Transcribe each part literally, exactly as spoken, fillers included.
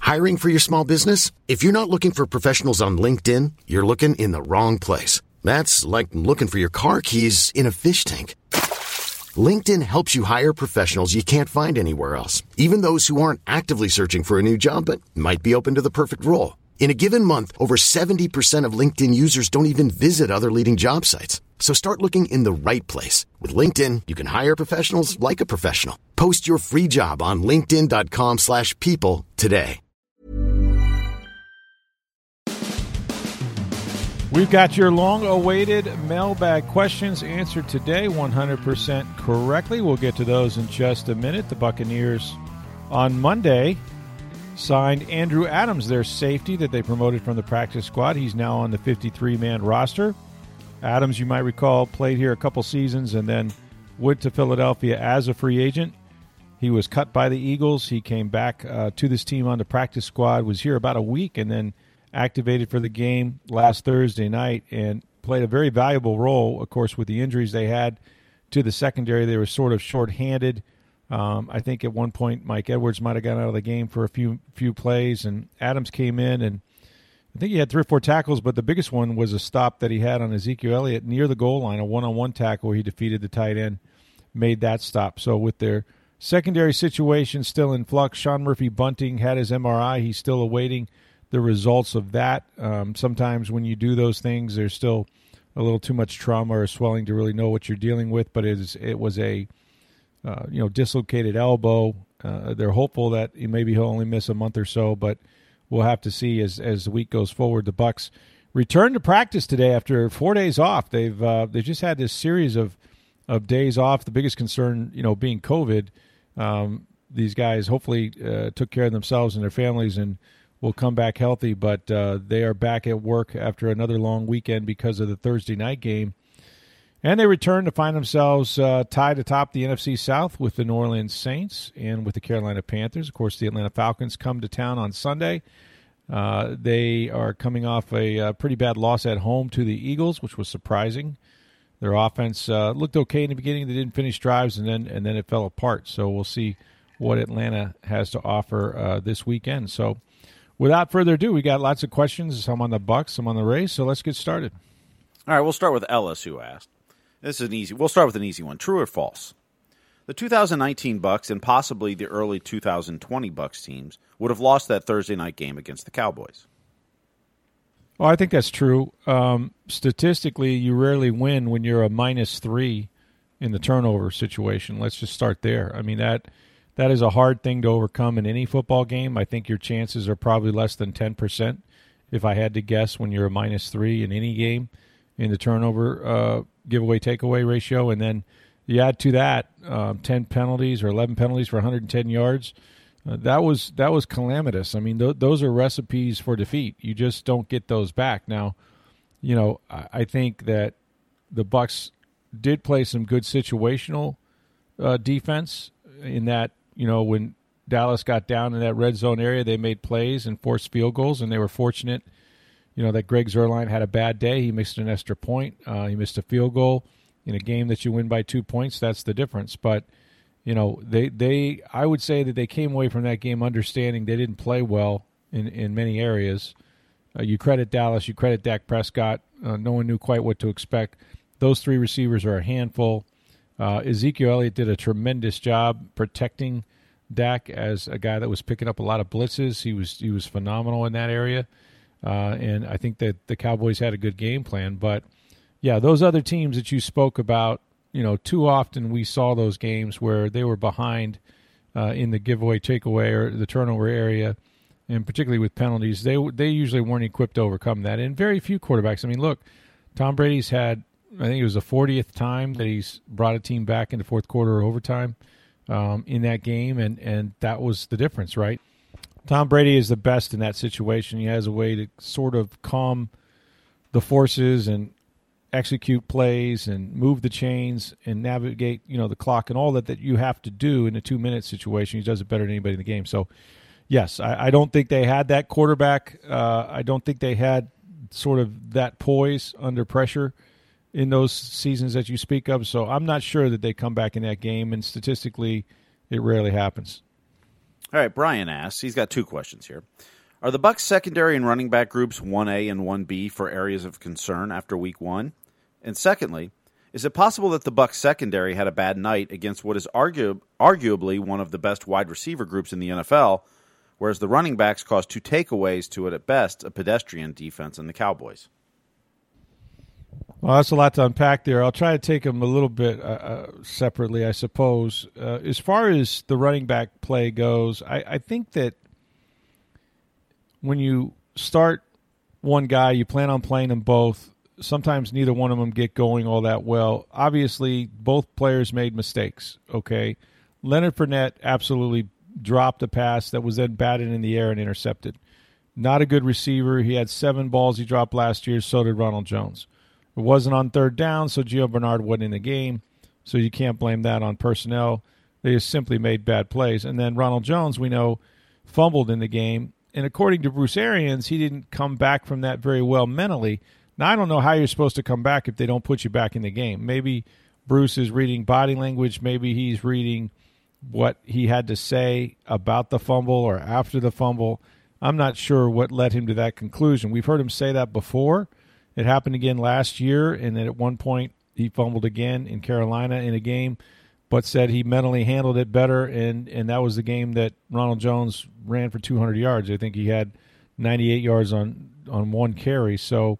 Hiring for your small business? If you're not looking for professionals on LinkedIn, you're looking in the wrong place. That's like looking for your car keys in a fish tank. LinkedIn helps you hire professionals you can't find anywhere else, even those who aren't actively searching for a new job but might be open to the perfect role. In a given month, over seventy percent of LinkedIn users don't even visit other leading job sites. So start looking in the right place. With LinkedIn, you can hire professionals like a professional. Post your free job on linkedin.com slash people today. We've got your long-awaited mailbag questions answered today one hundred percent correctly. We'll get to those in just a minute. The Buccaneers on Monday signed Andrew Adams, their safety that they promoted from the practice squad. He's now on the fifty-three man roster. Adams, you might recall, played here a couple seasons and then went to Philadelphia as a free agent. He was cut by the Eagles. He came back uh, to this team on the practice squad, was here about a week, and then activated for the game last Thursday night and played a very valuable role. Of course, with the injuries they had to the secondary, they were sort of shorthanded. Um, I think at one point Mike Edwards might have gotten out of the game for a few few plays, and Adams came in, and I think he had three or four tackles, but the biggest one was a stop that he had on Ezekiel Elliott near the goal line, a one-on-one tackle where he defeated the tight end, made that stop. So with their secondary situation still in flux, Sean Murphy-Bunting had his M R I. He's still awaiting the results of that. Um, sometimes when you do those things, there's still a little too much trauma or swelling to really know what you're dealing with, but it, is, it was a uh, you know dislocated elbow. Uh, they're hopeful that maybe he'll only miss a month or so, but we'll have to see as as the week goes forward. The Bucs returned to practice today after four days off. They've uh, they've just had this series of of days off. The biggest concern, you know, being COVID. Um, these guys hopefully uh, took care of themselves and their families and will come back healthy, but uh, they are back at work after another long weekend because of the Thursday night game. And they return to find themselves uh, tied atop the N F C South with the New Orleans Saints and with the Carolina Panthers. Of course, the Atlanta Falcons come to town on Sunday. Uh, they are coming off a, a pretty bad loss at home to the Eagles, which was surprising. Their offense uh, looked okay in the beginning. They didn't finish drives, and then and then it fell apart. So we'll see what Atlanta has to offer uh, this weekend. So without further ado, we got lots of questions. Some on the Bucs, some on the Rays. So let's get started. All right, we'll start with Ellis, who asked. This is an easy. We'll start with an easy one. True or false? The two thousand nineteen Bucs and possibly the early two thousand twenty Bucs teams would have lost that Thursday night game against the Cowboys. Well, I think that's true. Um, statistically, you rarely win when you're a minus three in the turnover situation. Let's just start there. I mean, that that is a hard thing to overcome in any football game. I think your chances are probably less than ten percent, if I had to guess, when you're a minus three in any game in the turnover uh, giveaway takeaway ratio. And then you add to that um, ten penalties or eleven penalties for one hundred ten yards. Uh, that was that was calamitous. I mean, th- those are recipes for defeat. You just don't get those back. Now, you know, I, I think that the Bucs did play some good situational uh, defense in that, you know, when Dallas got down in that red zone area, they made plays and forced field goals, and they were fortunate, you know, that Greg Zuerlein had a bad day. He missed an extra point. Uh, he missed a field goal in a game that you win by two points. That's the difference. But you know, they, they I would say that they came away from that game understanding they didn't play well in, in many areas. Uh, you credit Dallas, you credit Dak Prescott. Uh, no one knew quite what to expect. Those three receivers are a handful. Uh, Ezekiel Elliott did a tremendous job protecting Dak as a guy that was picking up a lot of blitzes. He was he was phenomenal in that area. Uh, and I think that the Cowboys had a good game plan. But, yeah, those other teams that you spoke about, you know, too often we saw those games where they were behind uh, in the giveaway, takeaway, or the turnover area, and particularly with penalties. They they usually weren't equipped to overcome that. And very few quarterbacks. I mean, look, Tom Brady's had, I think it was the fortieth time that he's brought a team back into fourth quarter or overtime um, in that game, and, and that was the difference, right? Tom Brady is the best in that situation. He has a way to sort of calm the forces and execute plays and move the chains and navigate, you know, the clock and all that that you have to do in a two-minute situation. He does it better than anybody in the game. So, yes, I, I don't think they had that quarterback. Uh, I don't think they had sort of that poise under pressure in those seasons that you speak of. So I'm not sure that they come back in that game, and statistically it rarely happens. All right, Brian asks, he's got two questions here. Are the Bucs secondary and running back groups one A and one B for areas of concern after week one? And secondly, is it possible that the Bucs secondary had a bad night against what is argu- arguably one of the best wide receiver groups in the N F L, whereas the running backs caused two takeaways to it at best, a pedestrian defense in the Cowboys? Well, that's a lot to unpack there. I'll try to take them a little bit uh, uh, separately, I suppose. Uh, as far as the running back play goes, I, I think that when you start one guy, you plan on playing them both. Sometimes neither one of them get going all that well. Obviously, both players made mistakes, okay? Leonard Fournette absolutely dropped a pass that was then batted in the air and intercepted. Not a good receiver. He had seven balls he dropped last year. So did Ronald Jones. It wasn't on third down, so Gio Bernard wasn't in the game. So you can't blame that on personnel. They just simply made bad plays. And then Ronald Jones, we know, fumbled in the game. And according to Bruce Arians, he didn't come back from that very well mentally. Now, I don't know how you're supposed to come back if they don't put you back in the game. Maybe Bruce is reading body language. Maybe he's reading what he had to say about the fumble or after the fumble. I'm not sure what led him to that conclusion. We've heard him say that before. It happened again last year, and then at one point he fumbled again in Carolina in a game, but said he mentally handled it better, and, and that was the game that Ronald Jones ran for two hundred yards. I think he had ninety-eight yards on, on one carry. So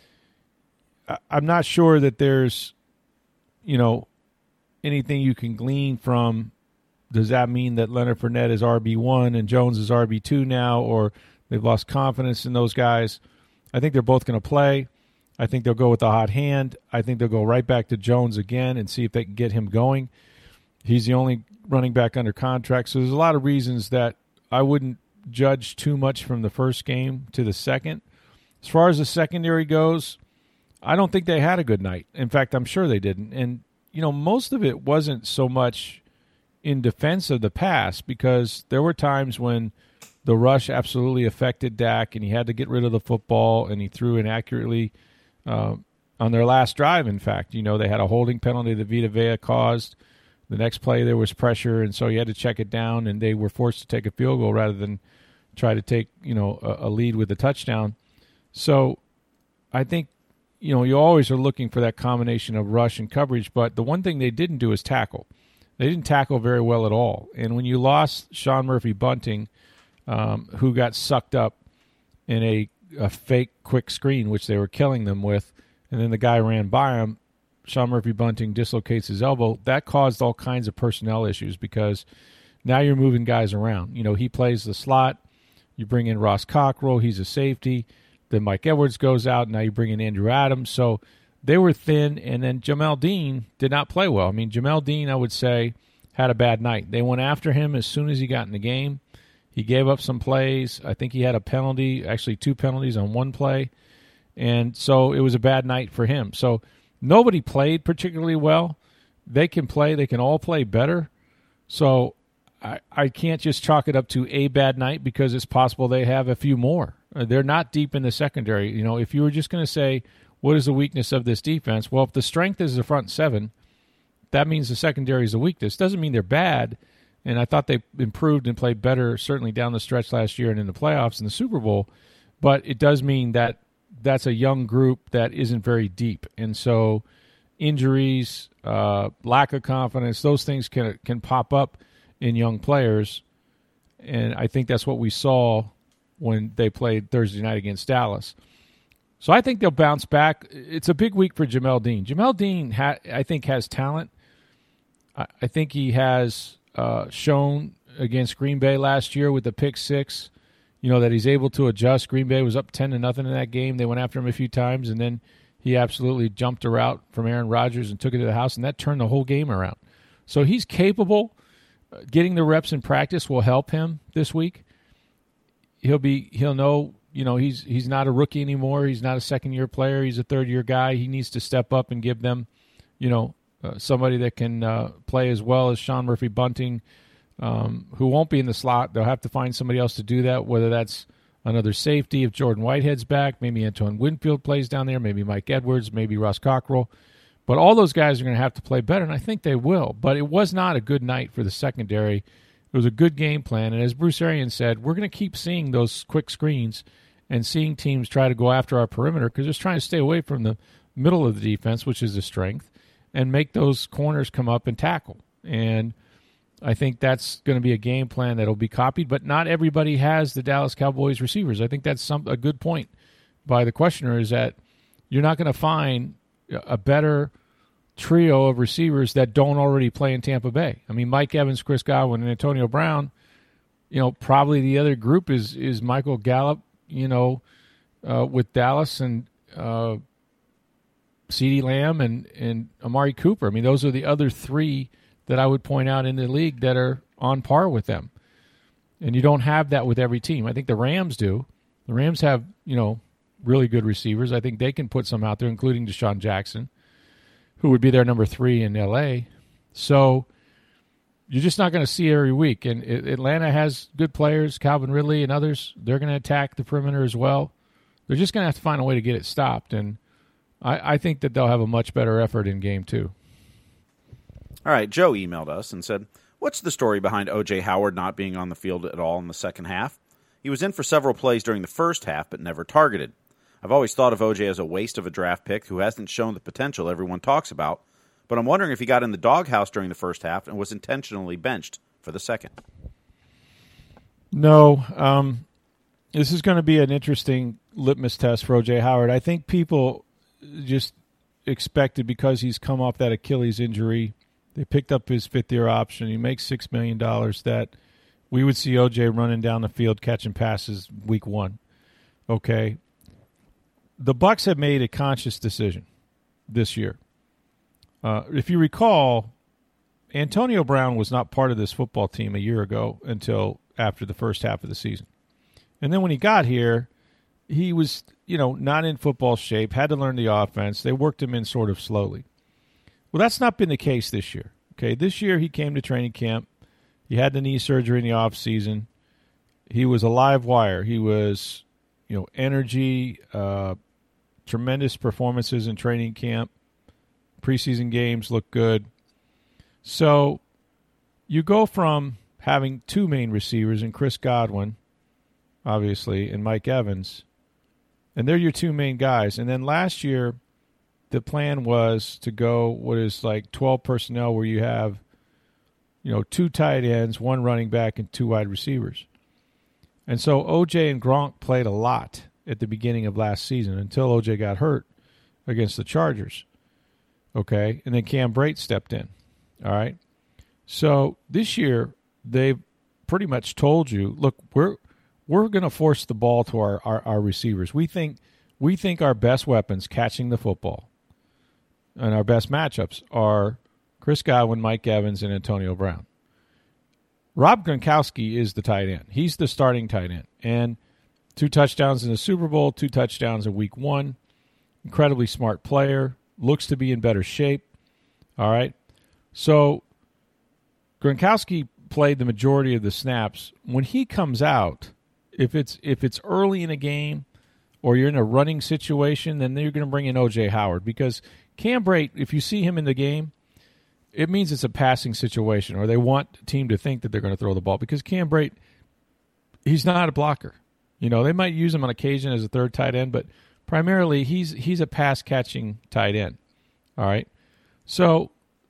I'm not sure that there's, you know, anything you can glean from, does that mean that Leonard Fournette is R B one and Jones is R B two now, or they've lost confidence in those guys? I think they're both going to play. I think they'll go with the hot hand. I think they'll go right back to Jones again and see if they can get him going. He's the only running back under contract. So there's a lot of reasons that I wouldn't judge too much from the first game to the second. As far as the secondary goes, I don't think they had a good night. In fact, I'm sure they didn't. And, you know, most of it wasn't so much in defense of the pass, because there were times when the rush absolutely affected Dak and he had to get rid of the football and he threw inaccurately uh, on their last drive. In fact, you know, they had a holding penalty that Vita Vea caused. The next play there was pressure, and so he had to check it down, and they were forced to take a field goal rather than try to take, you know, a, a lead with a touchdown. So I think, you know, you always are looking for that combination of rush and coverage, but the one thing they didn't do is tackle. They didn't tackle very well at all. And when you lost Sean Murphy-Bunting, um, who got sucked up in a, a fake quick screen, which they were killing them with, and then the guy ran by him, Sean Murphy-Bunting dislocates his elbow, that caused all kinds of personnel issues, because now you're moving guys around. You know, he plays the slot. You bring in Ross Cockrell. He's a safety. Then Mike Edwards goes out. Now you bring in Andrew Adams. So they were thin, and then Jamel Dean did not play well. I mean, Jamel Dean, I would say, had a bad night. They went after him as soon as he got in the game. He gave up some plays. I think he had a penalty, actually two penalties on one play. And so it was a bad night for him. So nobody played particularly well. They can play. They can all play better. So I, I can't just chalk it up to a bad night, because it's possible they have a few more. They're not deep in the secondary. You know, if you were just going to say, what is the weakness of this defense? Well, if the strength is the front seven, that means the secondary is a weakness. Doesn't mean they're bad. And I thought they improved and played better, certainly down the stretch last year and in the playoffs and the Super Bowl. But it does mean that that's a young group that isn't very deep. And so injuries, uh, lack of confidence, those things can can pop up in young players. And I think that's what we saw when they played Thursday night against Dallas. So I think they'll bounce back. It's a big week for Jamel Dean. Jamel Dean, ha- I think, has talent. I, I think he has uh, shown against Green Bay last year with the pick six, you know, that he's able to adjust. Green Bay was up ten to nothing in that game. They went after him a few times, and then he absolutely jumped a route from Aaron Rodgers and took it to the house, and that turned the whole game around. So he's capable. Getting the reps in practice will help him this week. He'll be he'll know, you know, he's he's not a rookie anymore. He's not a second-year player. He's a third-year guy. He needs to step up and give them, you know, uh, somebody that can uh, play as well as Sean Murphy-Bunting, um, who won't be in the slot. They'll have to find somebody else to do that, whether that's another safety if Jordan Whitehead's back, maybe Antoine Winfield plays down there, maybe Mike Edwards, maybe Ross Cockrell. But all those guys are going to have to play better, and I think they will. But it was not a good night for the secondary. It was a good game plan. And as Bruce Arians said, we're going to keep seeing those quick screens and seeing teams try to go after our perimeter because they're trying to stay away from the middle of the defense, which is a strength, and make those corners come up and tackle. And I think that's going to be a game plan that will be copied, but not everybody has the Dallas Cowboys receivers. I think that's some a good point by the questioner is that you're not going to find a better trio of receivers that don't already play in Tampa Bay. I mean, Mike Evans, Chris Godwin, and Antonio Brown, you know, probably the other group is is Michael Gallup, you know, uh, with Dallas and uh, CeeDee Lamb and, and Amari Cooper. I mean, those are the other three that I would point out in the league that are on par with them. And you don't have that with every team. I think the Rams do. The Rams have, you know, really good receivers. I think they can put some out there, including Deshaun Jackson, who would be their number three in L A. So you're just not going to see every week. And Atlanta has good players, Calvin Ridley and others. They're going to attack the perimeter as well. They're just going to have to find a way to get it stopped. And I, I think that they'll have a much better effort in game two. All right, Joe emailed us and said, what's the story behind O J Howard not being on the field at all in the second half? He was in for several plays during the first half, but never targeted. I've always thought of O J as a waste of a draft pick who hasn't shown the potential everyone talks about, but I'm wondering if he got in the doghouse during the first half and was intentionally benched for the second. No, um, this is going to be an interesting litmus test for O J Howard. I think people just expected because he's come off that Achilles injury, they picked up his fifth-year option, he makes six million dollars, that we would see O J running down the field catching passes week one. Okay. The Bucs have made a conscious decision this year. Uh, if you recall, Antonio Brown was not part of this football team a year ago until after the first half of the season. And then when he got here, he was, you know, not in football shape, had to learn the offense. They worked him in sort of slowly. Well, that's not been the case this year. Okay, this year he came to training camp. He had the knee surgery in the offseason. He was a live wire. He was, you know, energy, uh, tremendous performances in training camp. Preseason games look good. So you go from having two main receivers in Chris Godwin, obviously, and Mike Evans, and they're your two main guys. And then last year, the plan was to go what is like twelve personnel where you have, you know, two tight ends, one running back, and two wide receivers. And so O J and Gronk played a lot at the beginning of last season until O J got hurt against the Chargers. Okay, and then Cam Brate stepped in. All right. So this year, they've pretty much told you, look, we're we're going to force the ball to our, our, our receivers. We think we think our best weapons catching the football and our best matchups are Chris Godwin, Mike Evans, and Antonio Brown. Rob Gronkowski is the tight end. He's the starting tight end. And two touchdowns in the Super Bowl, two touchdowns in week one. Incredibly smart player. Looks to be in better shape. All right. So Gronkowski played the majority of the snaps. When he comes out, if it's if it's early in a game or you're in a running situation, then you're going to bring in O J Howard because Cam Brate, if you see him in the game, it means it's a passing situation or they want the team to think that they're going to throw the ball because Cam Brate, he's not a blocker. You know, they might use him on occasion as a third tight end, but primarily he's he's a pass-catching tight end. All right? So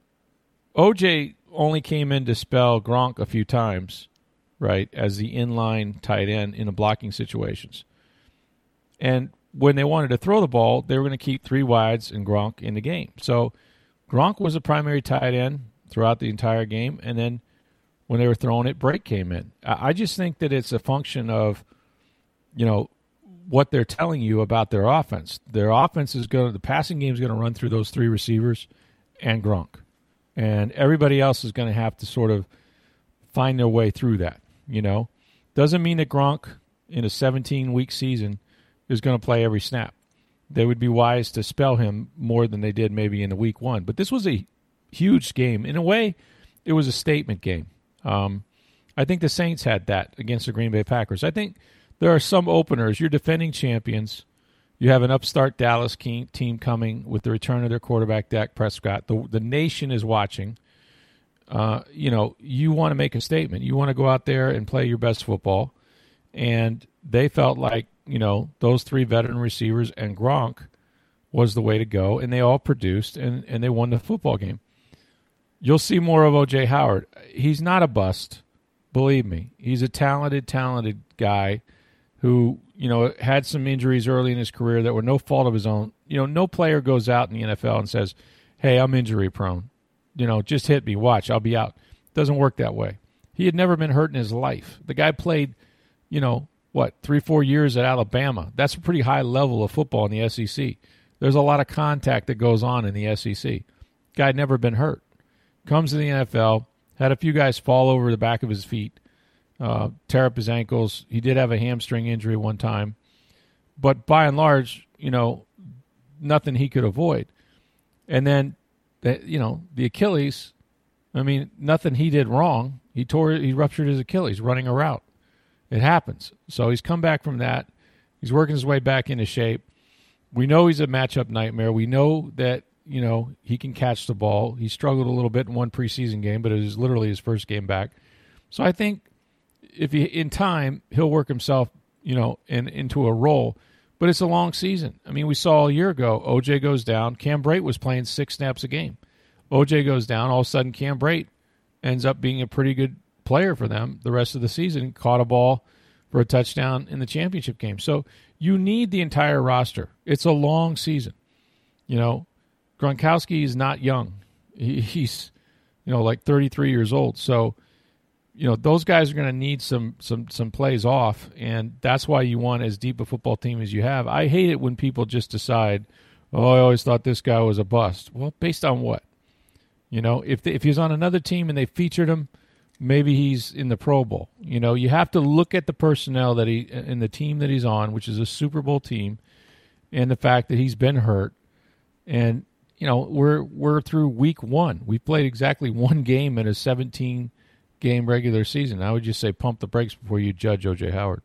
O J only came in to spell Gronk a few times, right, as the inline tight end in the blocking situations. And when they wanted to throw the ball, they were going to keep three wides and Gronk in the game. So Gronk was a primary tight end throughout the entire game, and then when they were throwing it, Brate came in. I just think that it's a function of, you know, what they're telling you about their offense. Their offense is going to, the passing game is going to run through those three receivers and Gronk. And everybody else is going to have to sort of find their way through that, you know. Doesn't mean that Gronk in a seventeen-week season is going to play every snap. They would be wise to spell him more than they did maybe in the week one. But this was a huge game. In a way, it was a statement game. Um, I think the Saints had that against the Green Bay Packers. I think there are some openers. You're defending champions. You have an upstart Dallas team coming with the return of their quarterback, Dak Prescott. The, the nation is watching. Uh, you know, you want to make a statement. You want to go out there and play your best football. And they felt like, you know, those three veteran receivers and Gronk was the way to go. And they all produced, and, and they won the football game. You'll see more of O J Howard. He's not a bust, believe me. He's a talented, talented guy who, you know, had some injuries early in his career that were no fault of his own. You know, no player goes out in the N F L and says, hey, I'm injury prone. You know, just hit me. Watch, I'll be out. Doesn't work that way. He had never been hurt in his life. The guy played, you know, what, three, four years at Alabama. That's a pretty high level of football in the S E C. There's a lot of contact that goes on in the S E C. Guy had never been hurt. Comes to the N F L, had a few guys fall over the back of his feet, uh, tear up his ankles. He did have a hamstring injury one time. But by and large, you know, nothing he could avoid. And then, the, you know, the Achilles, I mean, nothing he did wrong. He tore, he ruptured his Achilles running a route. It happens. So he's come back from that. He's working his way back into shape. We know he's a matchup nightmare. We know that, you know, he can catch the ball. He struggled a little bit in one preseason game, but it was literally his first game back. So I think if he, in time, he'll work himself, you know, in, into a role. But it's a long season. I mean, we saw a year ago, O J goes down. Cam Brate was playing six snaps a game. O J goes down. All of a sudden, Cam Brate ends up being a pretty good player for them the rest of the season. Caught a ball for a touchdown in the championship game. So you need the entire roster. It's a long season. You know, Gronkowski is not young. He, he's, you know, like thirty-three years old. So, you know, those guys are going to need some some some plays off, and that's why you want as deep a football team as you have. I hate it when people just decide, oh, I always thought this guy was a bust. Well, based on what? You know, if they, if he's on another team and they featured him, maybe he's in the Pro Bowl. You know, you have to look at the personnel that he in the team that he's on, which is a Super Bowl team, and the fact that he's been hurt. And, you know, we're we're through week one. We played exactly one game in a seventeen-game regular season. I would just say pump the brakes before you judge O J Howard.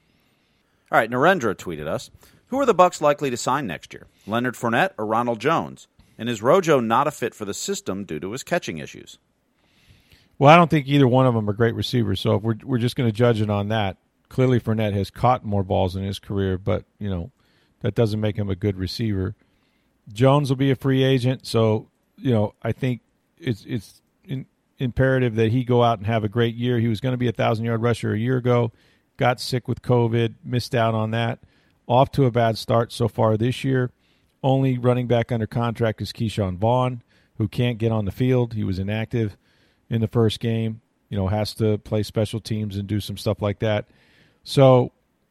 All right, Narendra tweeted us, who are the Bucs likely to sign next year, Leonard Fournette or Ronald Jones? And is Rojo not a fit for the system due to his catching issues? Well, I don't think either one of them are great receivers, so if we're we're just going to judge it on that. Clearly, Fournette has caught more balls in his career, but, you know, that doesn't make him a good receiver. Jones will be a free agent, so, you know, I think it's it's in, imperative that he go out and have a great year. He was going to be a thousand-yard rusher a year ago, got sick with COVID, missed out on that. Off to a bad start so far this year. Only running back under contract is Keyshawn Vaughn, who can't get on the field. He was inactive in the first game, you know, has to play special teams and do some stuff like that. So,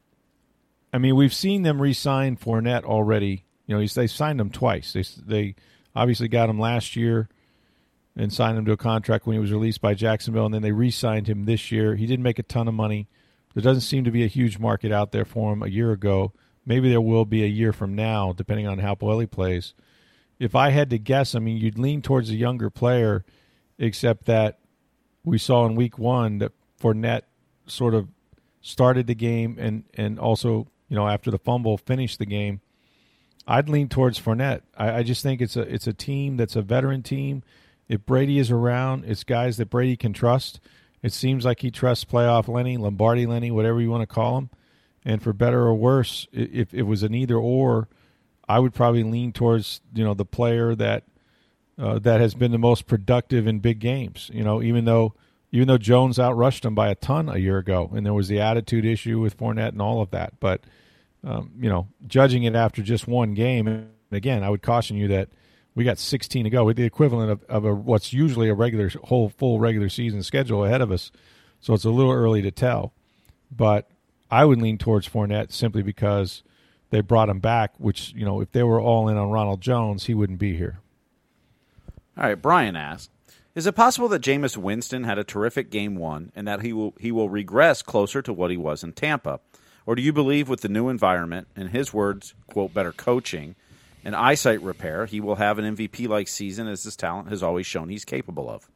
I mean, we've seen them re-sign Fournette already. You know, they signed him twice. They they obviously got him last year and signed him to a contract when he was released by Jacksonville, and then they re-signed him this year. He didn't make a ton of money. There doesn't seem to be a huge market out there for him a year ago. Maybe there will be a year from now, depending on how well he plays. If I had to guess, I mean, you'd lean towards a younger player, except that we saw in week one that Fournette sort of started the game and, and also, you know, after the fumble, finished the game. I'd lean towards Fournette. I, I just think it's a it's a team that's a veteran team. If Brady is around, it's guys that Brady can trust. It seems like he trusts playoff Lenny, Lombardi Lenny, whatever you want to call him. And for better or worse, if it was an either or, I would probably lean towards, you know, the player that uh, that has been the most productive in big games. You know, even though even though Jones outrushed him by a ton a year ago, and there was the attitude issue with Fournette and all of that. But um, you know, judging it after just one game, and again, I would caution you that we got sixteen to go, with the equivalent of, of a, what's usually a regular whole full regular season schedule ahead of us. So it's a little early to tell, but I would lean towards Fournette simply because they brought him back, which, you know, if they were all in on Ronald Jones, he wouldn't be here. All right, Brian asks, is it possible that Jameis Winston had a terrific game one and that he will he will regress closer to what he was in Tampa? Or do you believe with the new environment, in his words, quote, better coaching and eyesight repair, he will have an M V P-like season as his talent has always shown he's capable of?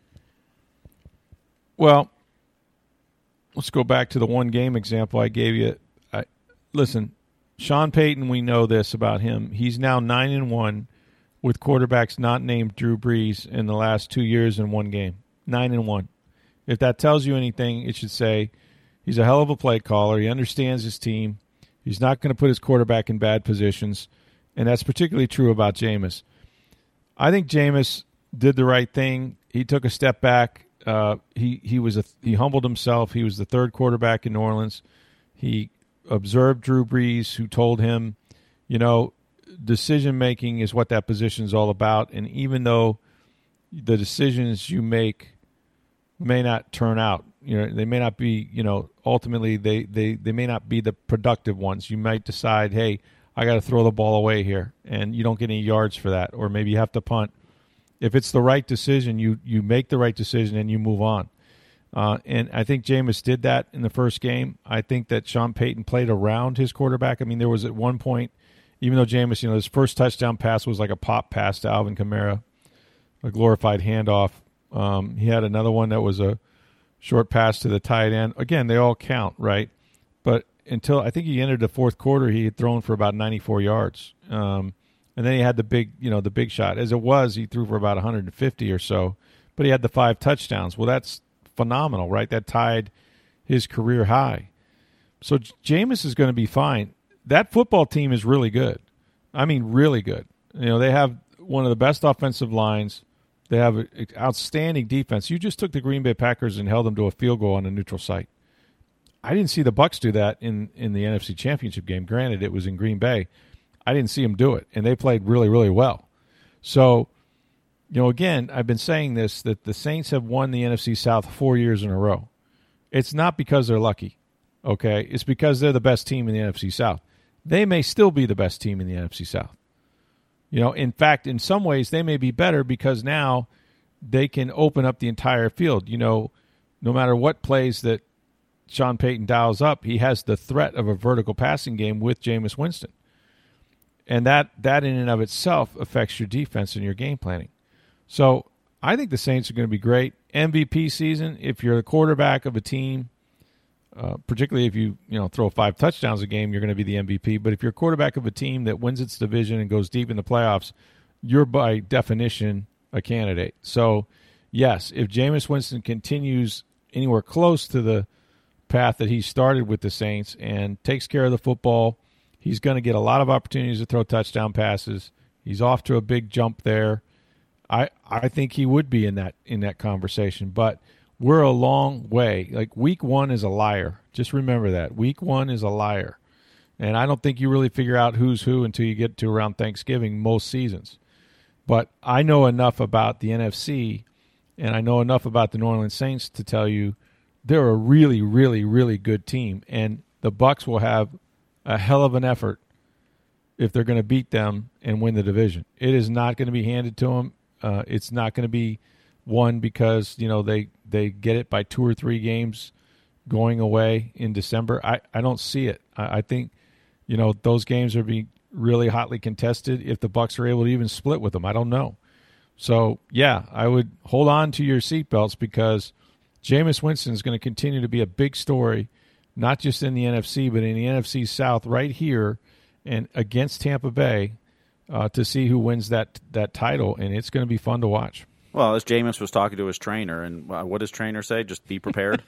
Well, let's go back to the one game example I gave you. I, listen, Sean Payton, we know this about him. He's now nine and one with quarterbacks not named Drew Brees in the last two years in one game. nine and one. If that tells you anything, it should say he's a hell of a play caller. He understands his team. He's not going to put his quarterback in bad positions, and that's particularly true about Jameis. I think Jameis did the right thing. He took a step back. Uh, he he was a, he humbled himself. He was the third quarterback in New Orleans. He observed Drew Brees, who told him, you know, decision making is what that position is all about. And even though the decisions you make may not turn out, you know, they may not be, you know, ultimately they, they, they may not be the productive ones. You might decide, hey, I got to throw the ball away here, and you don't get any yards for that, or maybe you have to punt. If it's the right decision, you you make the right decision and you move on. Uh, and I think Jameis did that in the first game. I think that Sean Payton played around his quarterback. I mean, there was at one point, even though Jameis, you know, his first touchdown pass was like a pop pass to Alvin Kamara, a glorified handoff. Um, he had another one that was a short pass to the tight end. Again, they all count, right? But until I think he entered the fourth quarter, he had thrown for about ninety-four yards. Um, and then he had the big, you know, the big shot. As it was, he threw for about one hundred fifty or so. But he had the five touchdowns. Well, that's phenomenal, right? That tied his career high. So Jameis is going to be fine. That football team is really good. I mean, really good. You know, they have one of the best offensive lines. They have an outstanding defense. You just took the Green Bay Packers and held them to a field goal on a neutral site. I didn't see the Bucs do that in, in the N F C Championship game. Granted, it was in Green Bay. I didn't see them do it, and they played really, really well. So, you know, again, I've been saying this, that the Saints have won the N F C South four years in a row. It's not because they're lucky, okay? It's because they're the best team in the N F C South. They may still be the best team in the N F C South. You know, in fact, in some ways, they may be better because now they can open up the entire field. You know, no matter what plays that Sean Payton dials up, he has the threat of a vertical passing game with Jameis Winston. And that, that in and of itself affects your defense and your game planning. So I think the Saints are going to be great. M V P season, if you're the quarterback of a team, uh, particularly if you you know throw five touchdowns a game, you're going to be the M V P. But if you're quarterback of a team that wins its division and goes deep in the playoffs, you're by definition a candidate. So, yes, if Jameis Winston continues anywhere close to the path that he started with the Saints and takes care of the football, he's going to get a lot of opportunities to throw touchdown passes. He's off to a big jump there. I I think he would be in that in that conversation, but we're a long way. Like, week one is a liar. Just remember that. Week one is a liar. And I don't think you really figure out who's who until you get to around Thanksgiving most seasons. But I know enough about the N F C, and I know enough about the New Orleans Saints to tell you they're a really, really, really good team. And the Bucs will have a hell of an effort if they're going to beat them and win the division. It is not going to be handed to them. Uh, it's not going to be won because, you know, they, they get it by two or three games going away in December. I, I don't see it. I, I think, you know, those games are being really hotly contested. If the Bucs are able to even split with them, I don't know. So, yeah, I would hold on to your seatbelts because Jameis Winston is going to continue to be a big story, not just in the N F C, but in the N F C South right here and against Tampa Bay uh, to see who wins that that title, and it's going to be fun to watch. Well, as Jameis was talking to his trainer, and uh, what does trainer say? Just be prepared?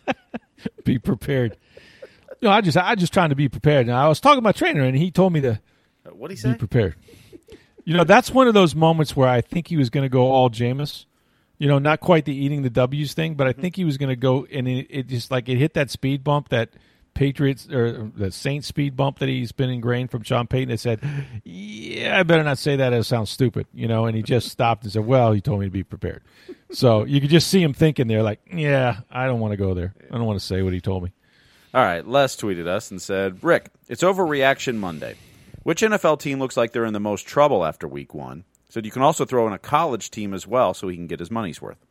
Be prepared. No, I just I just trying to be prepared. Now, I was talking to my trainer, and he told me to uh, what he say? Be prepared. You know, that's one of those moments where I think he was going to go all Jameis. You know, not quite the eating the W's thing, but I think he was going to go, and it, it just like it hit that speed bump, that Patriots or the Saints speed bump that he's been ingrained from Sean Payton. That said, yeah, I better not say that. It sounds stupid, you know. And he just stopped and said, "Well, he told me to be prepared." So you could just see him thinking there, like, "Yeah, I don't want to go there. I don't want to say what he told me." All right, Les tweeted us and said, "Rick, it's Overreaction Monday. Which N F L team looks like they're in the most trouble after week one?" Said you can also throw in a college team as well so he can get his money's worth.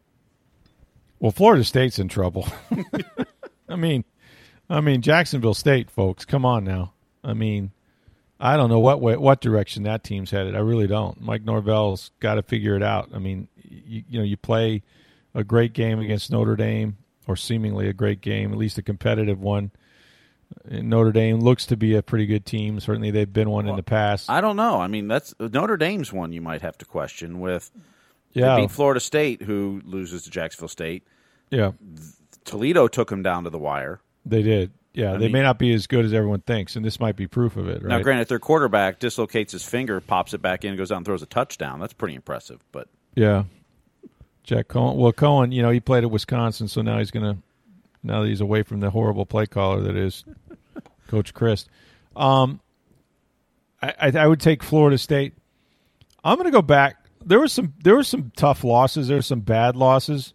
Well, Florida State's in trouble. I mean, I mean Jacksonville State, folks. Come on now. I mean, I don't know what way, what direction that team's headed. I really don't. Mike Norvell's got to figure it out. I mean, you, you know, you play a great game against Notre Dame, or seemingly a great game, at least a competitive one. Notre Dame looks to be a pretty good team. Certainly, they've been one well, in the past. I don't know. I mean, that's Notre Dame's one you might have to question with Yeah. They beat Florida State, who loses to Jacksonville State. Yeah. Toledo took them down to the wire. They did. Yeah, I they mean, may not be as good as everyone thinks, and this might be proof of it, right? Now, granted, their quarterback dislocates his finger, pops it back in, goes out and throws a touchdown. That's pretty impressive. But yeah, Jack Cohen. Well, Cohen, you know, he played at Wisconsin, so now he's gonna. Now that he's away from the horrible play caller that is Coach Christ, um, I, I, I would take Florida State. I'm gonna go back. There was some. There were some tough losses. There were some bad losses.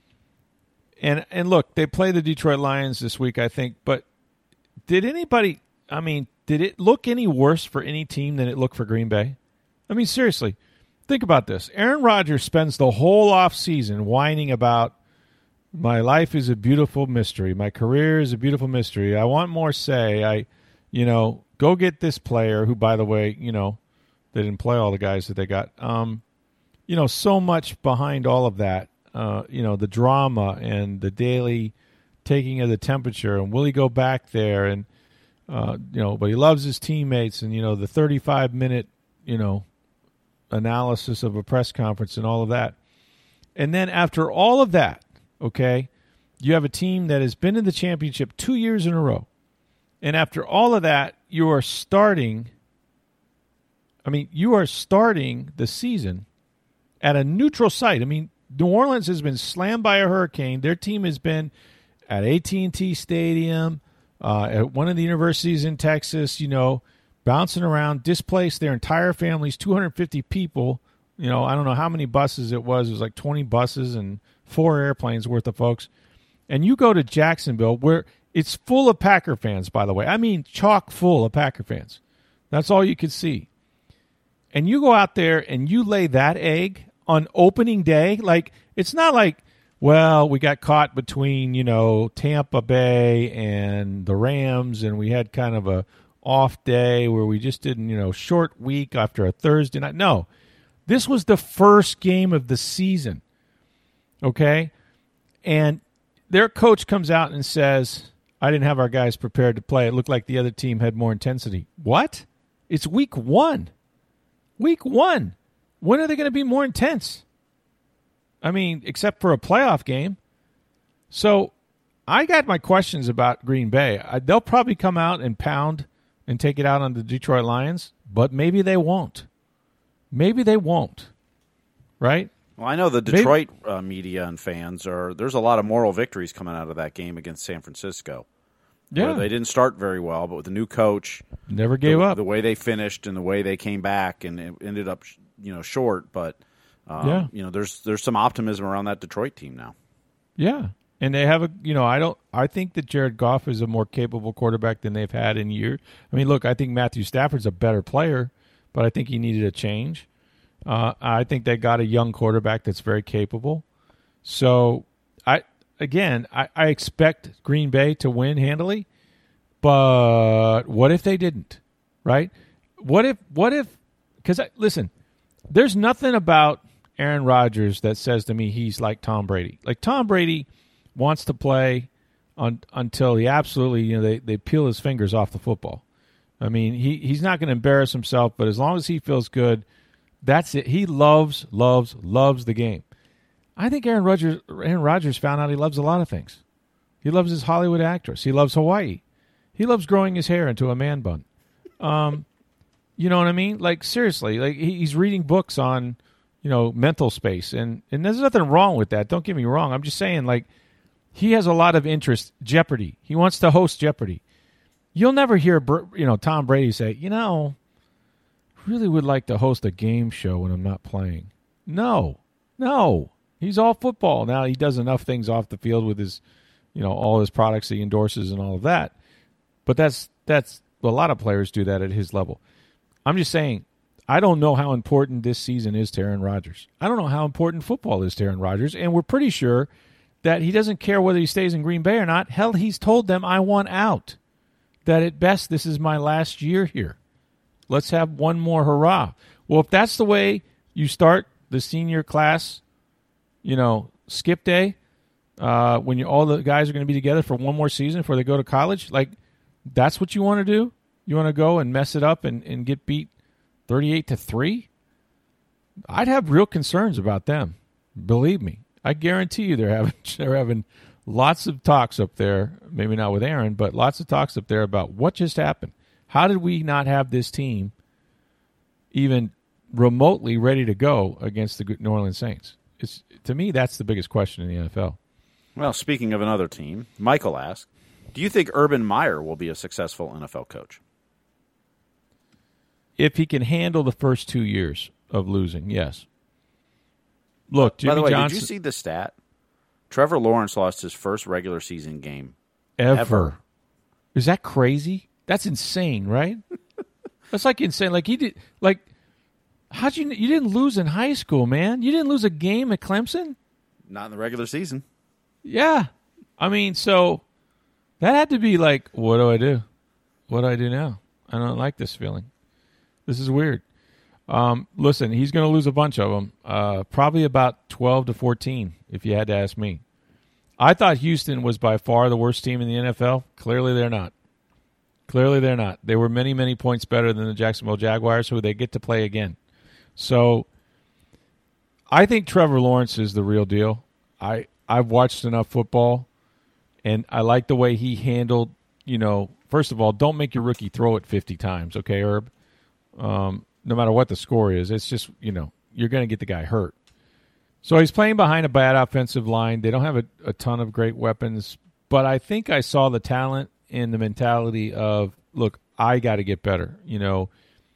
And and look, they play the Detroit Lions this week, I think. But did anybody? I mean, did it look any worse for any team than it looked for Green Bay? I mean, seriously, think about this. Aaron Rodgers spends the whole offseason whining about my life is a beautiful mystery. My career is a beautiful mystery. I want more say. I, you know, go get this player who, by the way, you know, they didn't play all the guys that they got. Um, you know, so much behind all of that. Uh, you know, the drama and the daily taking of the temperature, and will he go back there? And, uh, you know, but he loves his teammates, and, you know, the thirty-five minute, you know, analysis of a press conference and all of that. And then after all of that, okay, you have a team that has been in the championship two years in a row. And after all of that, you are starting, I mean, you are starting the season at a neutral site. I mean, New Orleans has been slammed by a hurricane. Their team has been at A T and T Stadium, uh, at one of the universities in Texas, you know, bouncing around, displaced their entire families, two hundred fifty people. You know, I don't know how many buses it was. It was like twenty buses and four airplanes worth of folks. And you go to Jacksonville, where it's full of Packer fans, by the way. I mean, chock full of Packer fans. That's all you could see. And you go out there and you lay that egg on opening day. Like, it's not like, well, we got caught between, you know, Tampa Bay and the Rams, and we had kind of a off day where we just didn't, you know, short week after a Thursday night. No, this was the first game of the season, okay? And their coach comes out and says, I didn't have our guys prepared to play. It looked like the other team had more intensity. What? It's week one. Week one. When are they going to be more intense? I mean, except for a playoff game. So I got my questions about Green Bay. I, they'll probably come out and pound and take it out on the Detroit Lions, but maybe they won't. Maybe they won't, right? Well, I know the Detroit uh, media and fans are. There's a lot of moral victories coming out of that game against San Francisco. Yeah, they didn't start very well, but with the new coach, never gave the, up. The way they finished and the way they came back, and it ended up, you know, short. But um, yeah, you know, there's there's some optimism around that Detroit team now. Yeah, and they have a. You know, I don't. I think that Jared Goff is a more capable quarterback than they've had in years. I mean, look, I think Matthew Stafford's a better player, but I think he needed a change. Uh, I think they got a young quarterback that's very capable. So, I again, I, I expect Green Bay to win handily, but what if they didn't, right? What if, what if, because, listen, there's nothing about Aaron Rodgers that says to me he's like Tom Brady. Like, Tom Brady wants to play on, until he absolutely, you know, they, they peel his fingers off the football. I mean, he, he's not going to embarrass himself, but as long as he feels good, that's it. He loves, loves, loves the game. I think Aaron Rodgers, Aaron Rodgers found out he loves a lot of things. He loves his Hollywood actress. He loves Hawaii. He loves growing his hair into a man bun. Um, you know what I mean? Like, seriously, like he's reading books on, you know, mental space, and and there's nothing wrong with that. Don't get me wrong. I'm just saying, like, he has a lot of interest. Jeopardy. He wants to host Jeopardy. You'll never hear, you know, Tom Brady say, you know, really would like to host a game show when I'm not playing. No, no. He's all football. Now, he does enough things off the field with his, you know, all his products he endorses and all of that. But that's, that's a lot of players do that at his level. I'm just saying, I don't know how important this season is to Aaron Rodgers. I don't know how important football is to Aaron Rodgers, and we're pretty sure that he doesn't care whether he stays in Green Bay or not. Hell, he's told them, I want out. That at best, this is my last year here. Let's have one more hurrah. Well, if that's the way you start the senior class, you know, skip day, uh, when you all the guys are going to be together for one more season before they go to college, like, that's what you want to do? You want to go and mess it up and, and get beat thirty-eight to three? I'd have real concerns about them. Believe me. I guarantee you they're having they're having lots of talks up there, maybe not with Aaron, but lots of talks up there about what just happened. How did we not have this team even remotely ready to go against the New Orleans Saints? It's, to me, that's the biggest question in the N F L. Well, speaking of another team, Michael asked, do you think Urban Meyer will be a successful N F L coach? If he can handle the first two years of losing, yes. Look, Jimmy By the way, Johnson, did you see the stat? Trevor Lawrence lost his first regular season game ever. ever. Is that crazy? That's insane, right? That's like insane. Like he did. Like, how'd you? You didn't lose in high school, man. You didn't lose a game at Clemson. Not in the regular season. Yeah, I mean, so that had to be like, what do I do? What do I do now? I don't like this feeling. This is weird. Um, listen, he's going to lose a bunch of them. Uh, probably about twelve to fourteen, if you had to ask me. I thought Houston was by far the worst team in the N F L. Clearly they're not. Clearly they're not. They were many, many points better than the Jacksonville Jaguars, who they get to play again. So I think Trevor Lawrence is the real deal. I, I've watched enough football, and I like the way he handled, you know, first of all, don't make your rookie throw it fifty times, okay, Herb? Um, no matter what the score is, it's just, you know, you're going to get the guy hurt. So he's playing behind a bad offensive line. They don't have a, a ton of great weapons, but I think I saw the talent and the mentality of, look, I got to get better. You know,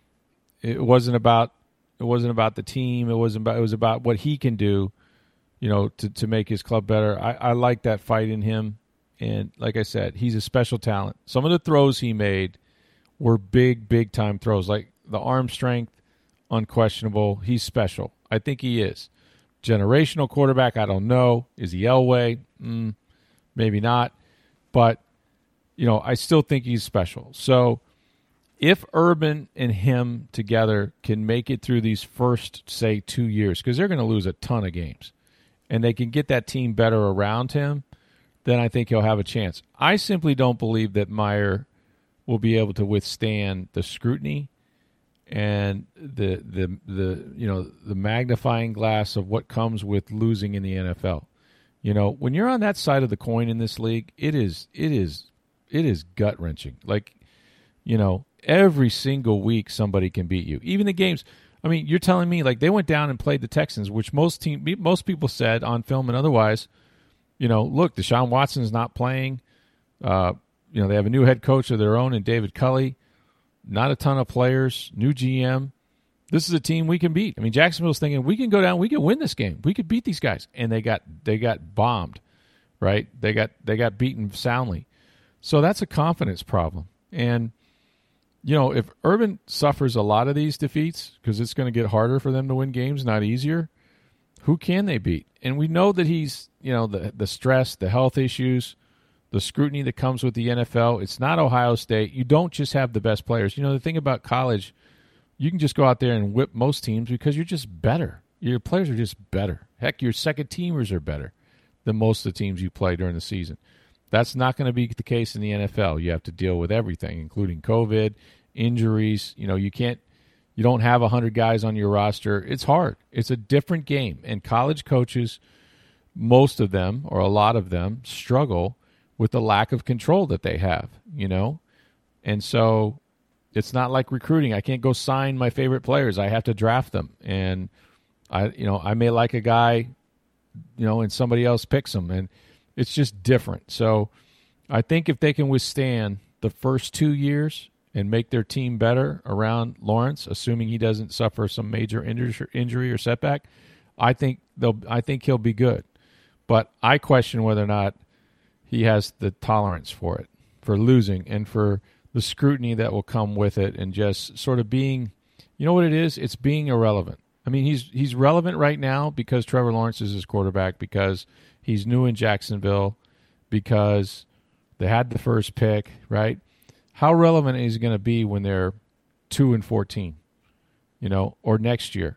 it wasn't about it wasn't about the team. It wasn't about it was about what he can do, you know, to, to make his club better. I, I like that fight in him. And like I said, he's a special talent. Some of the throws he made were big, big time throws. Like the arm strength, unquestionable. He's special. I think he is. Generational quarterback, I don't know. Is he Elway? Mm, maybe not. But, you know, I still think he's special. So if Urban and him together can make it through these first, say, two years, because they're going to lose a ton of games, and they can get that team better around him, then I think he'll have a chance. I simply don't believe that Meyer will be able to withstand the scrutiny and the the the you know the magnifying glass of what comes with losing in the N F L. You know, when you're on that side of the coin in this league, it is it is it is gut wrenching. Like, you know, every single week somebody can beat you. Even the games. I mean, you're telling me like they went down and played the Texans, which most team most people said on film and otherwise, you know, look, Deshaun Watson's not playing. Uh, you know, they have a new head coach of their own in David Culley. Not a ton of players, new G M. This is a team we can beat. I mean, Jacksonville's thinking we can go down, we can win this game, we could beat these guys, and they got they got bombed, right? They got they got beaten soundly. So that's a confidence problem. And you know, if Urban suffers a lot of these defeats because it's going to get harder for them to win games, not easier, who can they beat? And we know that he's, you know, the the stress, the health issues, the scrutiny that comes with the N F L. It's not Ohio State. You don't just have the best players. You know, the thing about college, you can just go out there and whip most teams because you're just better. Your players are just better. Heck, your second teamers are better than most of the teams you play during the season. That's not going to be the case in the N F L. You have to deal with everything, including COVID, injuries. You know, you can't, you don't have one hundred guys on your roster. It's hard. It's a different game. And college coaches, most of them, or a lot of them, struggle with the lack of control that they have, you know? And so it's not like recruiting. I can't go sign my favorite players. I have to draft them. And I, you know, I may like a guy, you know, and somebody else picks him. And it's just different. So I think if they can withstand the first two years and make their team better around Lawrence, assuming he doesn't suffer some major injury or setback, I think they'll, I think he'll be good. But I question whether or not he has the tolerance for it, for losing, and for the scrutiny that will come with it, and just sort of being, you know what it is? It's being irrelevant. I mean, he's he's relevant right now because Trevor Lawrence is his quarterback, because he's new in Jacksonville, because they had the first pick, right? How relevant is he going to be when they're two and fourteen, you know, or next year?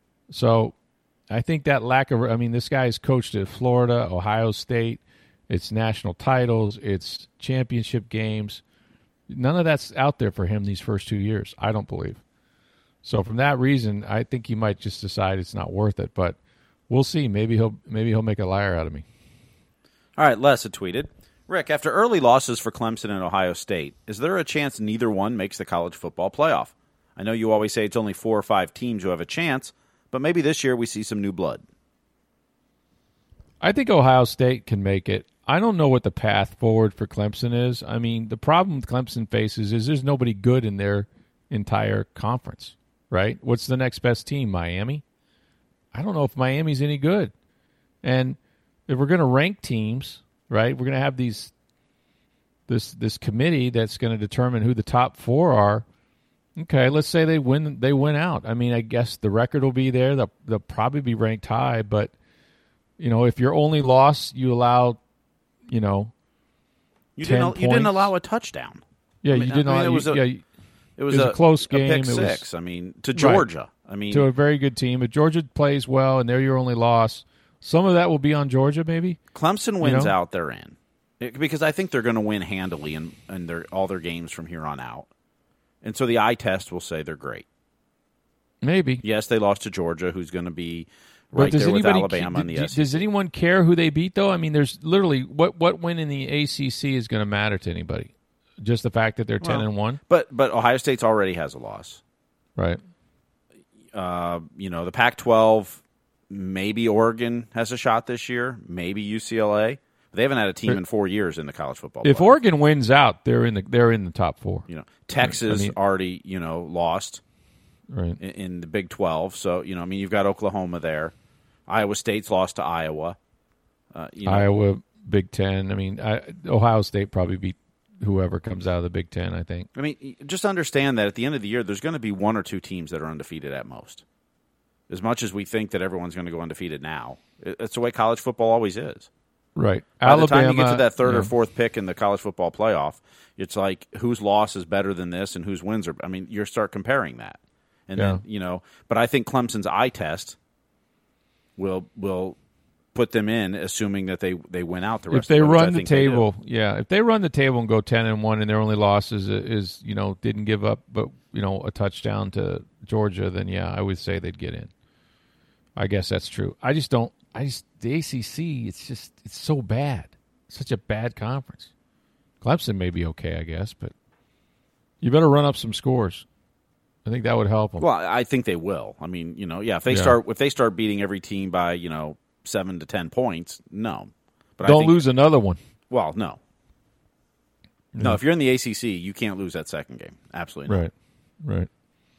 So I think that lack of, I mean, this guy's coached at Florida, Ohio State. It's national titles. It's championship games. None of that's out there for him these first two years, I don't believe. So from that reason, I think he might just decide it's not worth it. But we'll see. Maybe he'll maybe he'll make a liar out of me. All right, Les had tweeted, Rick, after early losses for Clemson and Ohio State, is there a chance neither one makes the college football playoff? I know you always say it's only four or five teams who have a chance, but maybe this year we see some new blood. I think Ohio State can make it. I don't know what the path forward for Clemson is. I mean, the problem Clemson faces is there's nobody good in their entire conference, right? What's the next best team, Miami? I don't know if Miami's any good. And if we're going to rank teams, right, we're going to have these this this committee that's going to determine who the top four are. Okay, let's say they win they win out. I mean, I guess the record will be there. They'll, they'll probably be ranked high, but you know, if your only loss you allow, you know, you ten didn't points, you didn't allow a touchdown. Yeah, I mean, you didn't. I mean, allow, it was you, a, yeah, it was, it was a, a close game. A pick it was, six. I mean, to Georgia. Right. I mean, to a very good team. If Georgia plays well and they're your only loss, some of that will be on Georgia. Maybe Clemson wins you know? out, they're in it, because I think they're going to win handily in, in their all their games from here on out. And so the eye test will say they're great. Maybe. Yes, they lost to Georgia, who's going to be right there with Alabama in the S E C. Does anyone care who they beat, though? I mean, there's literally what what win in the A C C is going to matter to anybody? Just the fact that they're ten well, and one. But but Ohio State's already has a loss, right? Uh, you know, the Pac twelve. Maybe Oregon has a shot this year. Maybe U C L A. They haven't had a team in four years in the college football. If playoff. Oregon wins out, they're in the they're in the top four. You know, Texas I mean, already you know lost. Right. In, in the Big twelve. So, you know, I mean, you've got Oklahoma there. Iowa State's lost to Iowa. Uh, you know. Iowa, Big Ten. I mean, I, Ohio State probably beat whoever comes out of the Big Ten, I think. I mean, just understand that at the end of the year, there's going to be one or two teams that are undefeated at most. As much as we think that everyone's going to go undefeated now. It's the way college football always is. Right. By Alabama, the time you get to that third yeah. or fourth pick in the college football playoff, it's like whose loss is better than this and whose wins are. I mean, you start comparing that. And yeah. then, you know, but I think Clemson's eye test will will put them in, assuming that they, they win out the rest if they of the run the table, yeah. If they run the table and go ten and one, and their only loss is, is you know didn't give up, but you know a touchdown to Georgia, then yeah, I would say they'd get in. I guess that's true. I just don't. I just the A C C. It's just it's so bad. It's such a bad conference. Clemson may be okay, I guess, but you better run up some scores. I think that would help them. Well, I think they will. I mean, you know, yeah. If they yeah. start, if they start beating every team by, you know, seven to ten points, no. But don't I think, lose another one. Well, no, yeah. no. If you're in the A C C, you can't lose that second game. Absolutely not. Right, right.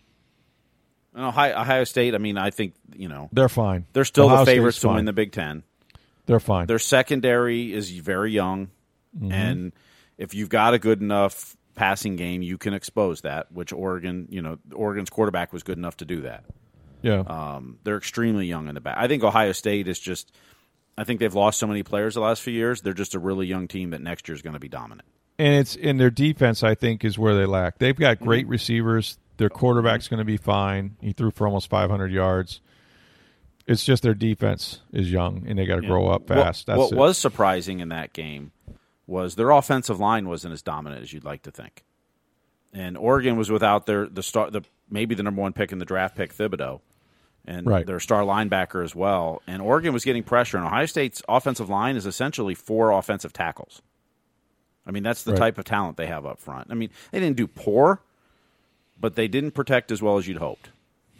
And Ohio, Ohio State. I mean, I think you know they're fine. They're still Ohio the favorites State's to fine. win the Big Ten. They're fine. Their secondary is very young, mm-hmm. and if you've got a good enough passing game, you can expose that, which Oregon, you know, Oregon's quarterback was good enough to do that. Yeah. Um, they're extremely young in the back. I think Ohio State is just, I think they've lost so many players the last few years. They're just a really young team that next year is going to be dominant. And it's in their defense, I think, is where they lack. They've got great mm-hmm. receivers. Their quarterback's going to be fine. He threw for almost five hundred yards. It's just their defense is young, and they got to yeah. grow up fast. What, That's what it. was surprising in that game was their offensive line wasn't as dominant as you'd like to think. And Oregon was without their the star, the maybe the number one pick in the draft pick, Thibodeau, and right. their star linebacker as well. And Oregon was getting pressure, and Ohio State's offensive line is essentially four offensive tackles. I mean, that's the right. type of talent they have up front. I mean, they didn't do poor, but they didn't protect as well as you'd hoped.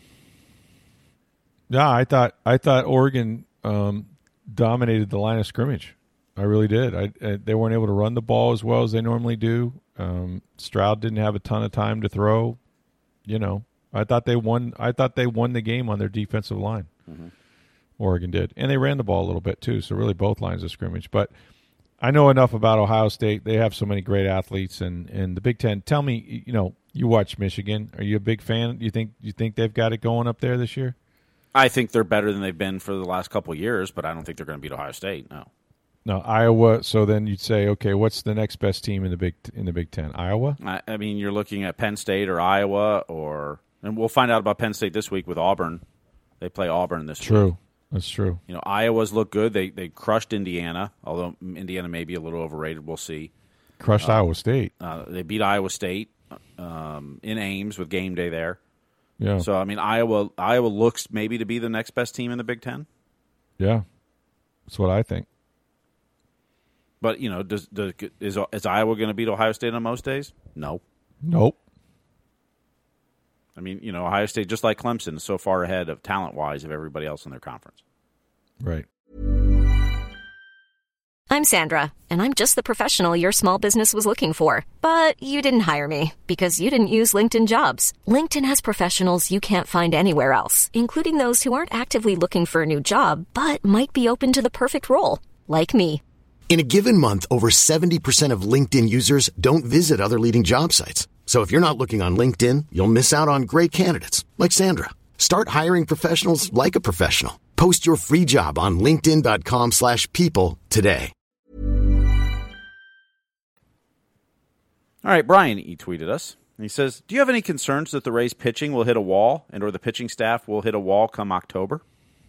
Yeah, I thought I thought Oregon um, dominated the line of scrimmage. I really did. I, I, they weren't able to run the ball as well as they normally do. Um, Stroud didn't have a ton of time to throw. You know, I thought they won. I thought they won the game on their defensive line. Mm-hmm. Oregon did, and they ran the ball a little bit too. So really, both lines of scrimmage. But I know enough about Ohio State. They have so many great athletes, and, and the Big Ten. Tell me, you know, you watch Michigan. Are you a big fan? You think you think they've got it going up there this year? I think they're better than they've been for the last couple of years, but I don't think they're going to beat Ohio State. No. No, Iowa. So then you'd say, okay, what's the next best team in the Big in the Big Ten? Iowa. I, I mean, you're looking at Penn State or Iowa, or and we'll find out about Penn State this week with Auburn. They play Auburn this true. week. True, that's true. You know, Iowa's look good. They they crushed Indiana, although Indiana may be a little overrated. We'll see. Crushed uh, Iowa State. Uh, they beat Iowa State um, in Ames with game day there. Yeah. So I mean, Iowa Iowa looks maybe to be the next best team in the Big Ten. Yeah, that's what I think. But you know, does, does is is Iowa going to beat Ohio State on most days? No. Nope. I mean, you know, Ohio State, just like Clemson, is so far ahead of talent-wise of everybody else in their conference. Right. I'm Sandra, and I'm just the professional your small business was looking for. But you didn't hire me because you didn't use LinkedIn Jobs. LinkedIn has professionals you can't find anywhere else, including those who aren't actively looking for a new job, but might be open to the perfect role, like me. In a given month, over seventy percent of LinkedIn users don't visit other leading job sites. So if you're not looking on LinkedIn, you'll miss out on great candidates like Sandra. Start hiring professionals like a professional. Post your free job on linkedin dot com slash people today. All right, Brian, he tweeted us. He says, do you have any concerns that the Rays pitching will hit a wall and or the pitching staff will hit a wall come October?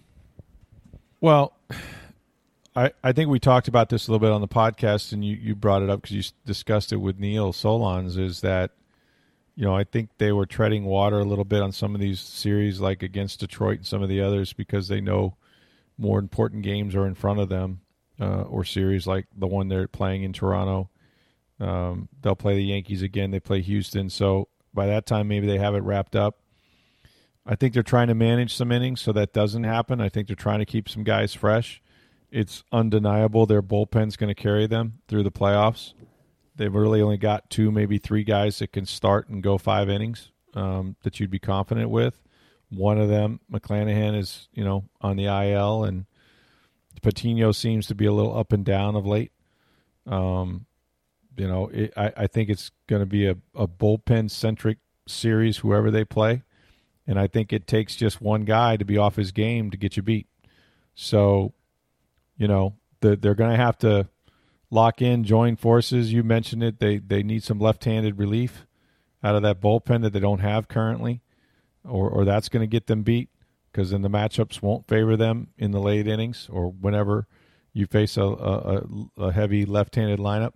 Well, I, I think we talked about this a little bit on the podcast, and you, you brought it up because you discussed it with Neil Solondz, is that, you know, I think they were treading water a little bit on some of these series, like against Detroit and some of the others, because they know more important games are in front of them, uh, or series like the one they're playing in Toronto. Um, they'll play the Yankees again. They play Houston. So by that time, maybe they have it wrapped up. I think they're trying to manage some innings so that doesn't happen. I think they're trying to keep some guys fresh. It's undeniable their bullpen's going to carry them through the playoffs. They've really only got two, maybe three guys that can start and go five innings um, that you'd be confident with. One of them, McClanahan, is, you know, on the I L, and Patino seems to be a little up and down of late. Um, you know, it, I, I think it's going to be a, a bullpen-centric series, whoever they play, and I think it takes just one guy to be off his game to get you beat. So, you know, the, they're going to have to lock in, join forces. You mentioned it. They they need some left-handed relief out of that bullpen that they don't have currently, or or that's going to get them beat, because then the matchups won't favor them in the late innings or whenever you face a, a, a heavy left-handed lineup.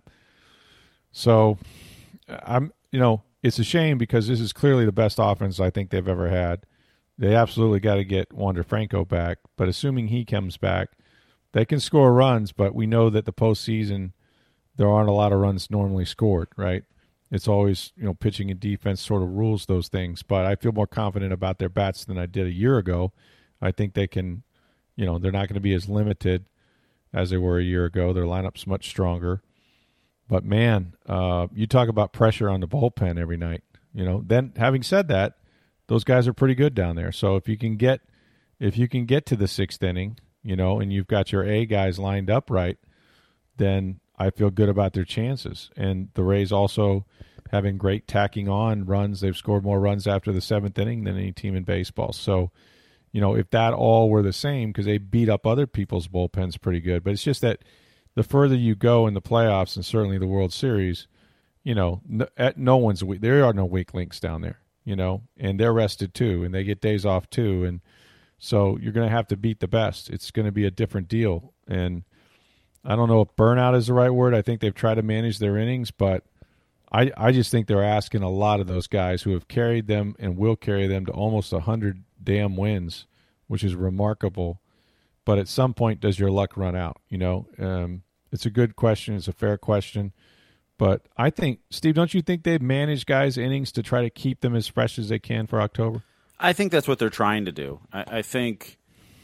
So, I'm you know, it's a shame because this is clearly the best offense I think they've ever had. They absolutely got to get Wander Franco back, but assuming he comes back, they can score runs, but we know that the postseason, there aren't a lot of runs normally scored, right? It's always, you know, pitching and defense sort of rules those things. But I feel more confident about their bats than I did a year ago. I think they can, you know, they're not going to be as limited as they were a year ago. Their lineup's much stronger. But, man, uh, you talk about pressure on the bullpen every night. You know, then having said that, those guys are pretty good down there. So if you can get if you can get to the sixth inning, you know, and you've got your A guys lined up right, then I feel good about their chances. And the Rays also having great tacking on runs. They've scored more runs after the seventh inning than any team in baseball. So, you know, if that all were the same, because they beat up other people's bullpens pretty good. But it's just that the further you go in the playoffs and certainly the World Series, you know, no, at no one's weak. There are no weak links down there, you know, and they're rested too, and they get days off too. And so you're going to have to beat the best. It's going to be a different deal. And I don't know if burnout is the right word. I think they've tried to manage their innings, but I, I just think they're asking a lot of those guys who have carried them and will carry them to almost one hundred damn wins, which is remarkable. But at some point, does your luck run out? You know, um, it's a good question. It's a fair question. But I think, Steve, don't you think they've managed guys' innings to try to keep them as fresh as they can for October? I think that's what they're trying to do. I, I think,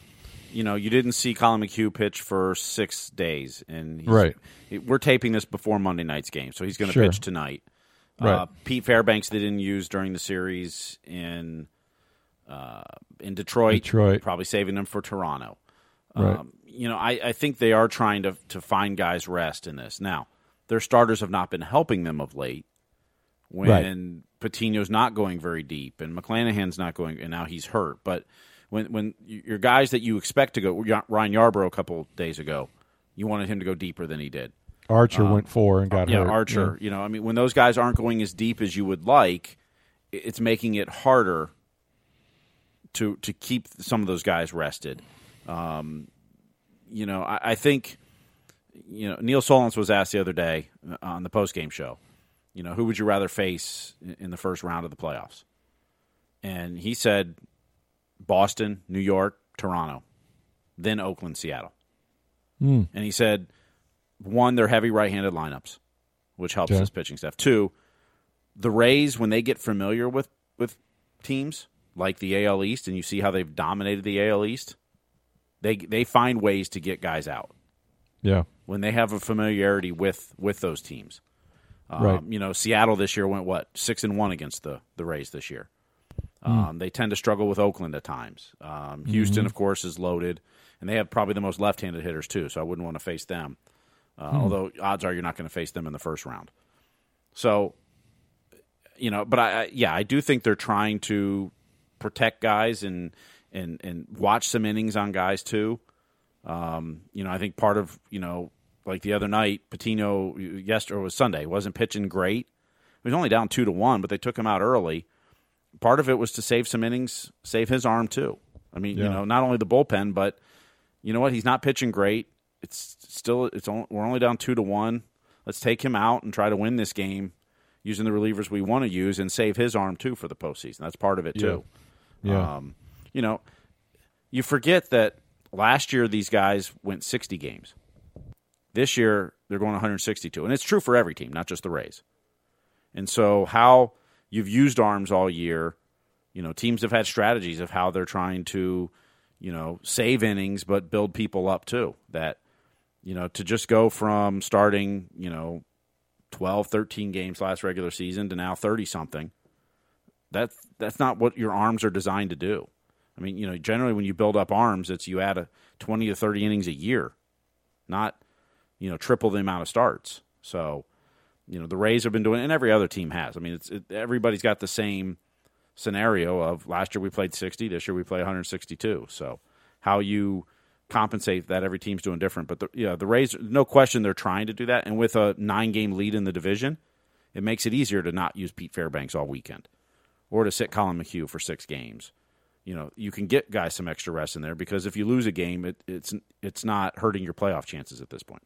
you know, you didn't see Colin McHugh pitch for six days. And he's, right. We're taping this before Monday night's game, so he's going to sure. pitch tonight. Right. Uh, Pete Fairbanks they didn't use during the series in uh, in Detroit. Detroit. Probably saving them for Toronto. Right. Um, you know, I, I think they are trying to to find guys rest in this. Now, their starters have not been helping them of late. When right. Patino's not going very deep and McClanahan's not going, and now he's hurt. But when when your guys that you expect to go, Ryan Yarbrough a couple days ago, you wanted him to go deeper than he did. Archer um, went four and got yeah, hurt. Archer. Yeah, you know, I mean, when those guys aren't going as deep as you would like, it's making it harder to to keep some of those guys rested. Um, you know, I, I think, you know, Neil Solondz was asked the other day on the postgame show, you know, who would you rather face in the first round of the playoffs? And he said Boston, New York, Toronto, then Oakland, Seattle. Mm. And he said, one, they're heavy right-handed lineups, which helps Okay. his pitching staff. Two, the Rays, when they get familiar with, with teams like the A L East, and you see how they've dominated the A L East, they they find ways to get guys out. Yeah. When they have a familiarity with, with those teams. Um, Right. You know, Seattle this year went, what, six and one against the, the Rays this year. Mm. Um, they tend to struggle with Oakland at times. Um, Houston, Mm-hmm. of course, is loaded, and they have probably the most left-handed hitters too. So I wouldn't want to face them. Uh, Hmm. Although odds are you're not going to face them in the first round. So, you know, but I, I yeah, I do think they're trying to protect guys and and and watch some innings on guys too. Um, you know, I think part of you know, like the other night, Patino yesterday or was Sunday wasn't pitching great. He was only down two to one, but they took him out early. Part of it was to save some innings, save his arm too. I mean, Yeah. you know, not only the bullpen, but you know what? He's not pitching great. It's still it's only, we're only down two to one. Let's take him out and try to win this game using the relievers we want to use and save his arm too for the postseason. That's part of it too. Yeah. Um, you know, you forget that last year these guys went sixty games. This year they're going one hundred sixty-two, and it's true for every team, not just the Rays. And so how you've used arms all year, you know, teams have had strategies of how they're trying to, you know, save innings but build people up too. That, you know, to just go from starting, you know, twelve, thirteen games last regular season to now thirty-something, that's, that's not what your arms are designed to do. I mean, you know, generally when you build up arms, it's you add a twenty to thirty innings a year, not, you know, triple the amount of starts. So, you know, the Rays have been doing it, and every other team has. I mean, it's it, everybody's got the same scenario of last year we played sixty, this year we play one hundred sixty-two. So how you compensate that, every team's doing different. But, the, you know, the Rays, no question they're trying to do that. And with a nine-game lead in the division, it makes it easier to not use Pete Fairbanks all weekend or to sit Colin McHugh for six games. You know, you can get guys some extra rest in there because if you lose a game, it, it's it's not hurting your playoff chances at this point.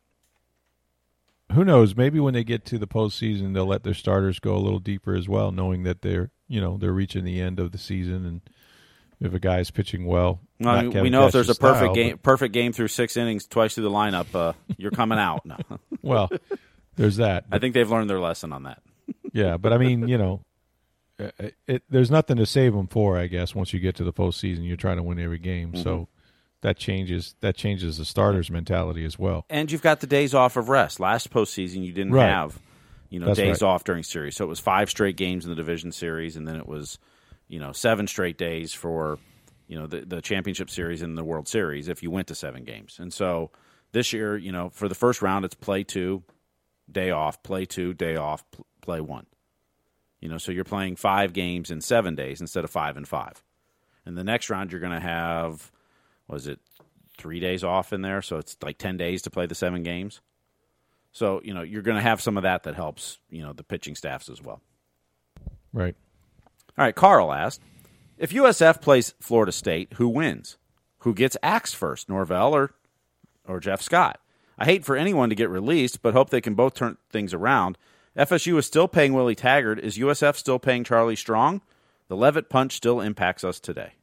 Who knows? Maybe when they get to the postseason, they'll let their starters go a little deeper as well, knowing that they're you know they're reaching the end of the season, and if a guy's pitching well, Well, I not mean, Kevin we know if there's a Cash's perfect style, game, perfect game through six innings, twice through the lineup, uh, you're coming out. No. but- well, there's that. I think they've learned their lesson on that. Yeah, but I mean, you know, it, it, there's nothing to save them for. I guess once you get to the postseason, you're trying to win every game, Mm-hmm. so that changes that changes the starters' mentality as well. And you've got the days off of rest. Last postseason, you didn't Right. have, you know, That's days right. off during series. So it was five straight games in the division series, and then it was, you know, seven straight days for, you know, the, the championship series and the World Series if you went to seven games. And so this year, you know, for the first round, it's play two, day off, play two, day off, pl- play one. You know, so you're playing five games in seven days instead of five and five. And the next round, you're going to have, was it three days off in there? So it's like ten days to play the seven games. So, you know, you're going to have some of that that helps, you know, the pitching staffs as well. Right. All right, Carl asked, if U S F plays Florida State, who wins? Who gets axed first, Norvell or, or Jeff Scott? I hate for anyone to get released, but hope they can both turn things around. F S U is still paying Willie Taggart. Is U S F still paying Charlie Strong? The Levitt punch still impacts us today.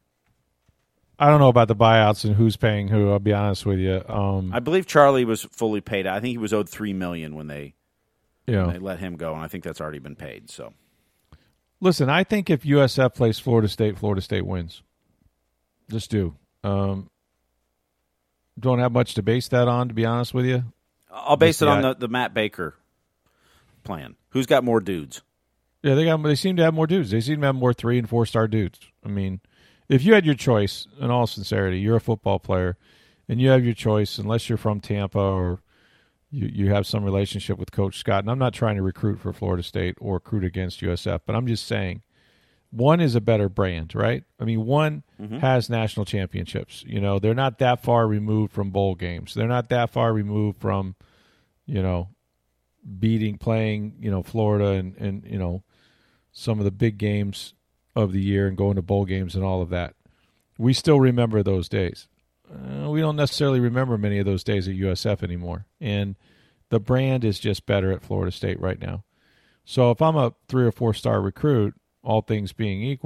I don't know about the buyouts and who's paying who. I'll be honest with you. Um, I believe Charlie was fully paid. I think he was owed three million dollars when they you know, when they let him go, and I think that's already been paid. So, listen, I think if U S F plays Florida State, Florida State wins. Just do. Um, don't have much to base that on, to be honest with you. I'll base Just it on the- the, the Matt Baker plan. Who's got more dudes? Yeah, they got. They seem to have more dudes. They seem to have more three and four star dudes. I mean, if you had your choice, in all sincerity, you're a football player, and you have your choice, unless you're from Tampa or you you have some relationship with Coach Scott. And I'm not trying to recruit for Florida State or recruit against U S F, but I'm just saying, one is a better brand, right? I mean, one Mm-hmm. has national championships. You know, they're not that far removed from bowl games. They're not that far removed from, you know, beating, playing, you know, Florida and, and you know, some of the big games of the year and going to bowl games and all of that. We still remember those days. Uh, we don't necessarily remember many of those days at U S F anymore. And the brand is just better at Florida State right now. So if I'm a three or four star recruit, all things being equal,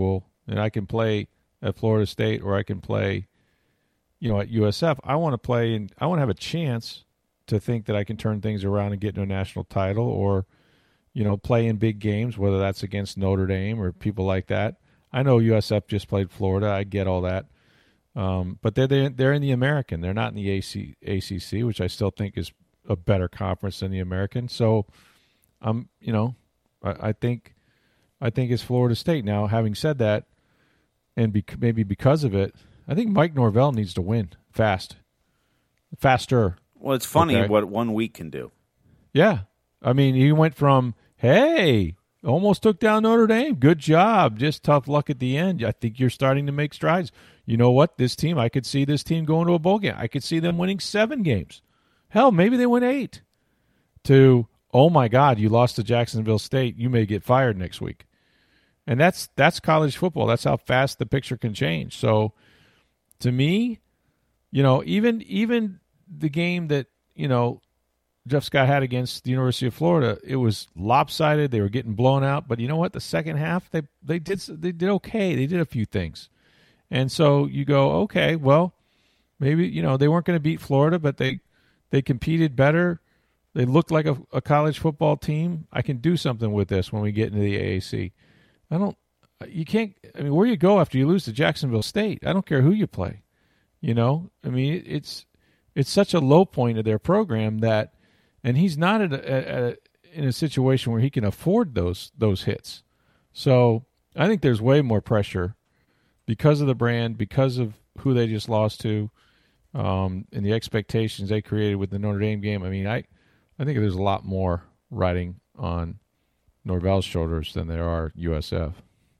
and I can play at Florida State or I can play, you know, at U S F. I want to play and I want to have a chance to think that I can turn things around and get into a national title or, you know, play in big games, whether that's against Notre Dame or people like that. I know U S F just played Florida. I get all that. Um, but they're, they're they're in the American. They're not in the A C, A C C, which I still think is a better conference than the American. So, I'm you know, I, I think I think it's Florida State. Now, having said that, and bec- maybe because of it, I think Mike Norvell needs to win fast, faster. Well, it's funny okay? what one week can do. Yeah, I mean, he went from hey. Almost took down Notre Dame. Good job. Just tough luck at the end. I think you're starting to make strides. You know what? This team, I could see this team going to a bowl game. I could see them winning seven games. Hell, maybe they win eight. To, oh, my God, you lost to Jacksonville State. You may get fired next week. And that's that's college football. That's how fast the picture can change. So, to me, you know, even even the game that, you know, Jeff Scott had against the University of Florida, it was lopsided. They were getting blown out, but you know what? The second half, they they did they did okay. They did a few things, and so you go, okay, well, maybe you know they weren't going to beat Florida, but they they competed better. They looked like a, a college football team. I can do something with this when we get into the A A C. I don't. You can't. I mean, where you go after you lose to Jacksonville State? I don't care who you play. You know, I mean, it's it's such a low point of their program that. And he's not in a, a, in a situation where he can afford those those hits. So I think there's way more pressure because of the brand, because of who they just lost to, um, and the expectations they created with the Notre Dame game. I mean, I, I think there's a lot more riding on Norvell's shoulders than there are U S F.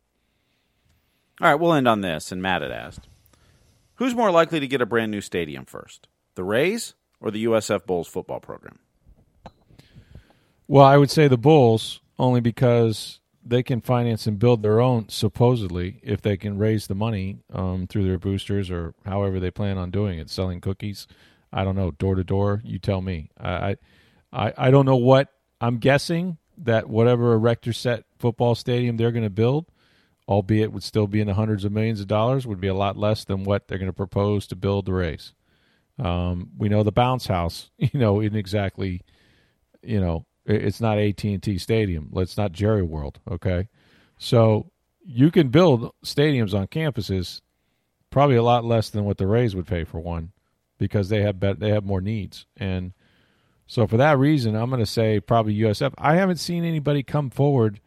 All right, we'll end on this. And Matt had asked, who's more likely to get a brand new stadium first, the Rays or the U S F Bulls football program? Well, I would say the Bulls, only because they can finance and build their own, supposedly, if they can raise the money um, through their boosters or however they plan on doing it, selling cookies. I don't know, door to door. You tell me. I, I, I don't know what I'm guessing that whatever erector set football stadium they're going to build, albeit would still be in the hundreds of millions of dollars, would be a lot less than what they're going to propose to build the Rays. Um, we know the bounce house, you know, isn't exactly, you know. It's not A T and T Stadium. It's not Jerry World, okay? So you can build stadiums on campuses probably a lot less than what the Rays would pay for one because they have bet- they have more needs. And so for that reason, I'm going to say probably U S F. I haven't seen anybody come forward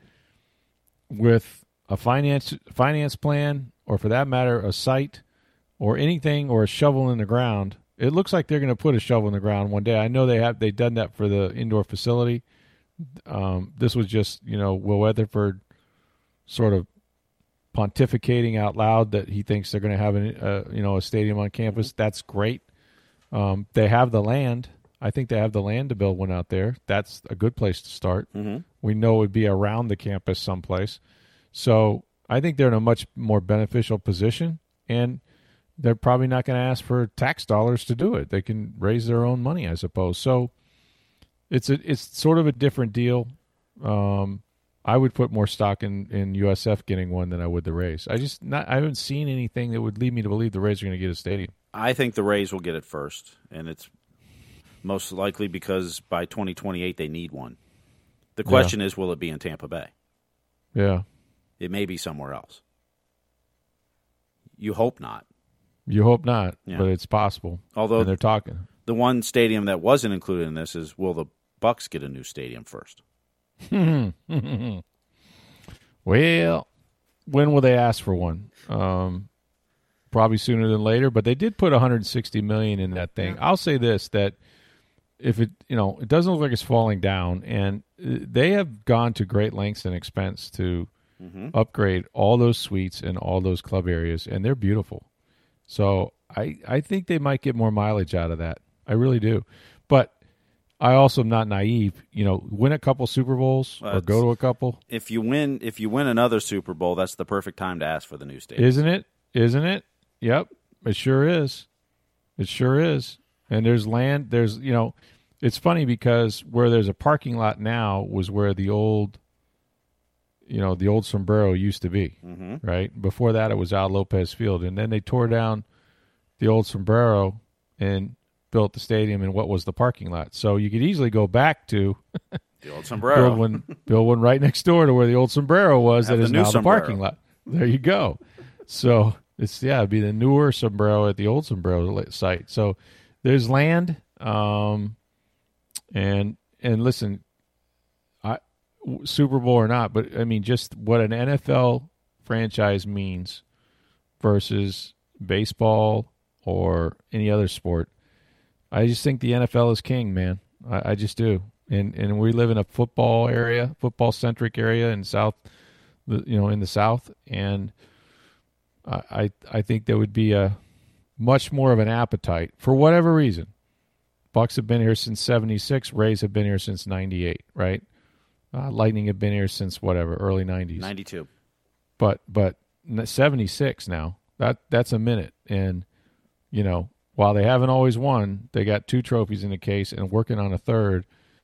with a finance finance plan or, for that matter, a site or anything or a shovel in the ground. It looks like they're going to put a shovel in the ground one day. I know they have. They've done that for the indoor facility. Um, this was just, you know, Will Weatherford sort of pontificating out loud that he thinks they're going to have a, uh, you know, a stadium on campus. That's great. Um, they have the land. I think they have the land to build one out there. That's a good place to start. Mm-hmm. We know it would be around the campus someplace. So I think they're in a much more beneficial position, and they're probably not going to ask for tax dollars to do it. They can raise their own money, I suppose. So it's a, it's sort of a different deal. Um, I would put more stock in, in U S F getting one than I would the Rays. I just not I haven't seen anything that would lead me to believe the Rays are going to get a stadium. I think the Rays will get it first, and it's most likely because by twenty twenty-eight they need one. The question yeah. is, will it be in Tampa Bay? Yeah. It may be somewhere else. You hope not. You hope not, yeah. but it's possible. Although and they're talking. The one stadium that wasn't included in this is, will the Bucks get a new stadium first? Well, when will they ask for one? Um, probably sooner than later, but they did put one hundred sixty million dollars in that thing. I'll say this, that if it, you know, it doesn't look like it's falling down, and they have gone to great lengths and expense to mm-hmm. upgrade all those suites and all those club areas, and they're beautiful. So I, I think they might get more mileage out of that. I really do. But I also am not naive. You know, win a couple Super Bowls well, or go to a couple. If you win if you win another Super Bowl, that's the perfect time to ask for the new stadium. Isn't it? Isn't it? Yep. It sure is. It sure is. And there's land. There's, you know, it's funny because where there's a parking lot now was where the old you know, the old Sombrero used to be, Mm-hmm. right? Before that, it was Al Lopez Field. And then they tore down the old Sombrero and built the stadium in what was the parking lot. So you could easily go back to The old Sombrero. build one, build one right next door to where the old Sombrero was. Have That the is new now the Sombrero. parking lot. There you go. So it's, yeah, it'd be the newer Sombrero at the old Sombrero site. So there's land. Um, and, and listen, I, Super Bowl or not, but I mean, just what an N F L franchise means versus baseball or any other sport. I just think the N F L is king, man. I, I just do. And and we live in a football area, football centric area in South, you know, in the South, and I I, I think there would be a much more of an appetite for whatever reason. Bucks have been here since seventy-six. Rays have been here since ninety-eight, right? Uh, Lightning have been here since whatever, early nineties. ninety-two. But but seventy-six now. That that's a minute, and you know, while they haven't always won, they got two trophies in the case and working on a third.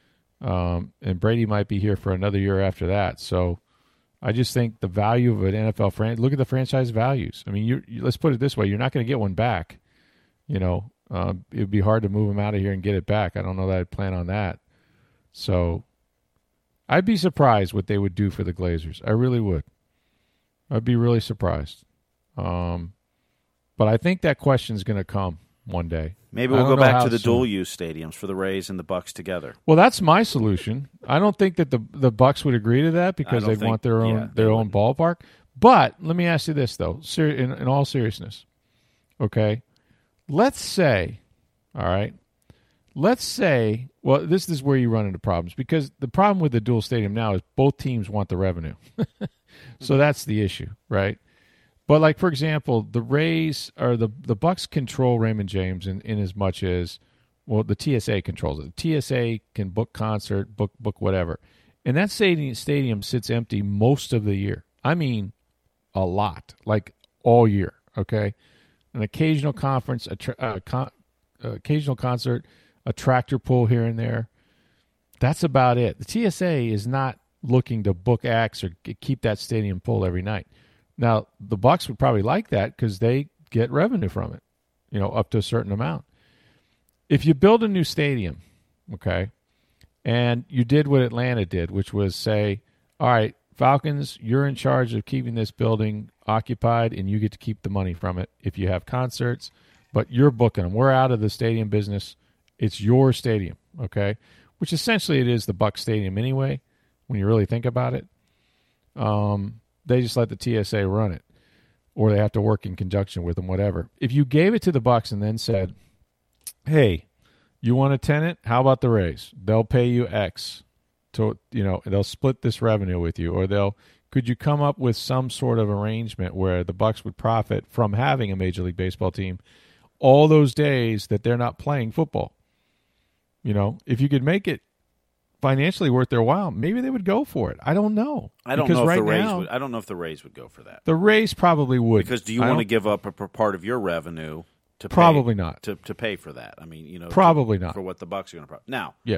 Um, and Brady might be here for another year after that. So I just think the value of an N F L franchise, look at the franchise values. I mean, you let's put it this way. You're not going to get one back. You know, uh, it would be hard to move them out of here and get it back. I don't know that I'd plan on that. So I'd be surprised what they would do for the Glazers. I really would. I'd be really surprised. Um, but I think that question's going to come one day. Maybe I we'll don't go know back how to the soon. dual-use stadiums for the Rays and the Bucks together. Well, that's my solution. I don't think that the the Bucks would agree to that because I don't they'd want think- their own yeah, their they own ballpark. But let me ask you this though, Ser- in, in all seriousness, okay? Let's say, all right, let's say, well, this is where you run into problems because the problem with the dual stadium now is both teams want the revenue, so that's the issue, right? But like for example, the Rays or the the Bucks control Raymond James in, in as much as well the T S A controls it. The T S A can book concert, book book whatever, and that stadium stadium sits empty most of the year. I mean, a lot, like all year. Okay, an occasional conference, a tra- uh, con- uh, occasional concert, a tractor pull here and there. That's about it. The T S A is not looking to book acts or g- keep that stadium full every night. Now, the Bucks would probably like that because they get revenue from it, you know, up to a certain amount. If you build a new stadium, okay, and you did what Atlanta did, which was say, all right, Falcons, you're in charge of keeping this building occupied, and you get to keep the money from it if you have concerts, but you're booking them. We're out of the stadium business. It's your stadium, okay, which essentially it is the Bucs stadium anyway, when you really think about it. Um... They just let the T S A run it, or they have to work in conjunction with them, whatever. If you gave it to the Bucks and then said, hey, you want a tenant? How about the Rays? They'll pay you X. To, you know, they'll split this revenue with you, or they'll could you come up with some sort of arrangement where the Bucks would profit from having a Major League Baseball team all those days that they're not playing football? You know, if you could make it financially worth their while, maybe they would go for it. I don't know. I don't because know if right the Rays now, would. I don't know if the Rays would go for that. The Rays probably would. Because do you I want to don't- give up a p- part of your revenue to pay, Probably not. to to pay for that? I mean, you know, Probably to- not. for what the Bucks are going to. Pro- now, Yeah.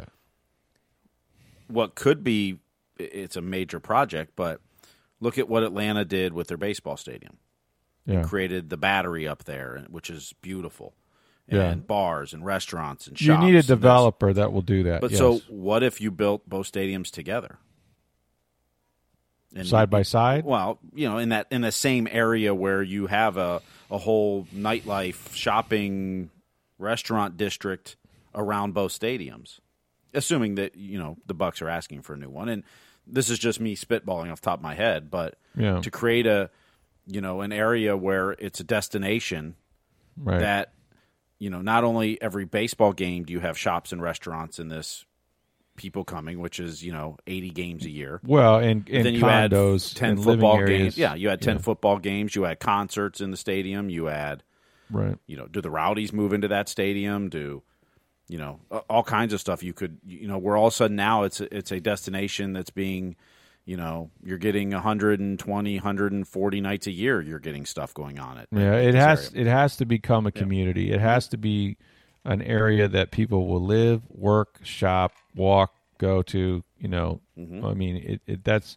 what could be? It's a major project, but look at what Atlanta did with their baseball stadium. Yeah. Created the Battery up there, which is beautiful, and Yeah. bars and restaurants and You shops. need a and this. developer that will do that. But yes. so, what if you built both stadiums together? And side by side? Well, you know, in that in the same area where you have a a whole nightlife, shopping, restaurant district around both stadiums, assuming that you know the Bucks are asking for a new one. And this is just me spitballing off the top of my head, but Yeah. to create a you know an area where it's a destination Right. that you know not only every baseball game do you have shops and restaurants in this. People coming, which is you know eighty games a year. Well, and, and then you condos, had ten and football living areas. games. Yeah, you had ten Yeah. football games. You had concerts in the stadium. You had, Right. you know, do the Rowdies move into that stadium? Do you know all kinds of stuff? You could, you know, where all of a sudden now it's a, it's a destination that's being, you know, you're getting one hundred twenty, one hundred forty nights a year. You're getting stuff going on it. Yeah, in it this has area. it has to become a community. It has to be an area that people will live, work, shop, walk, go to. You know, Mm-hmm. I mean, it, it that's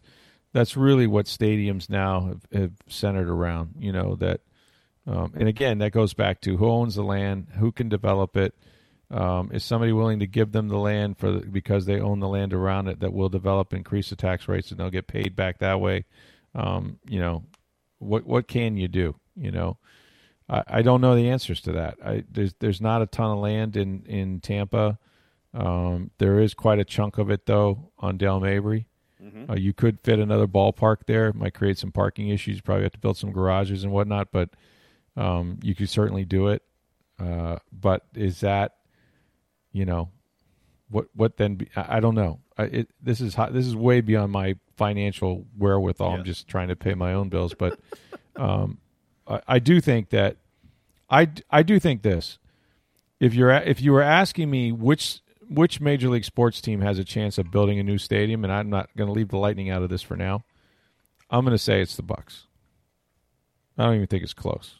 that's really what stadiums now have, have centered around. You know that, um, and again, that goes back to who owns the land, who can develop it. Um, is somebody willing to give them the land for the, because they own the land around it that will develop, increase the tax rates, and they'll get paid back that way? Um, you know, what what can you do? You know, I, I don't know the answers to that. I, there's there's not a ton of land in in Tampa. Um, there is quite a chunk of it though on Dale Mabry. Mm-hmm. Uh, you could fit another ballpark there. It might create some parking issues. You probably have to build some garages and whatnot, but um, you could certainly do it. Uh, but is that You know, what what then? Be, I, I don't know. I, it, this is hot, this is way beyond my financial wherewithal. Yeah. I'm just trying to pay my own bills, but um, I, I do think that I, I do think this. If you're if you were asking me which which Major League sports team has a chance of building a new stadium, and I'm not going to leave the Lightning out of this for now, I'm going to say it's the Bucks. I don't even think it's close.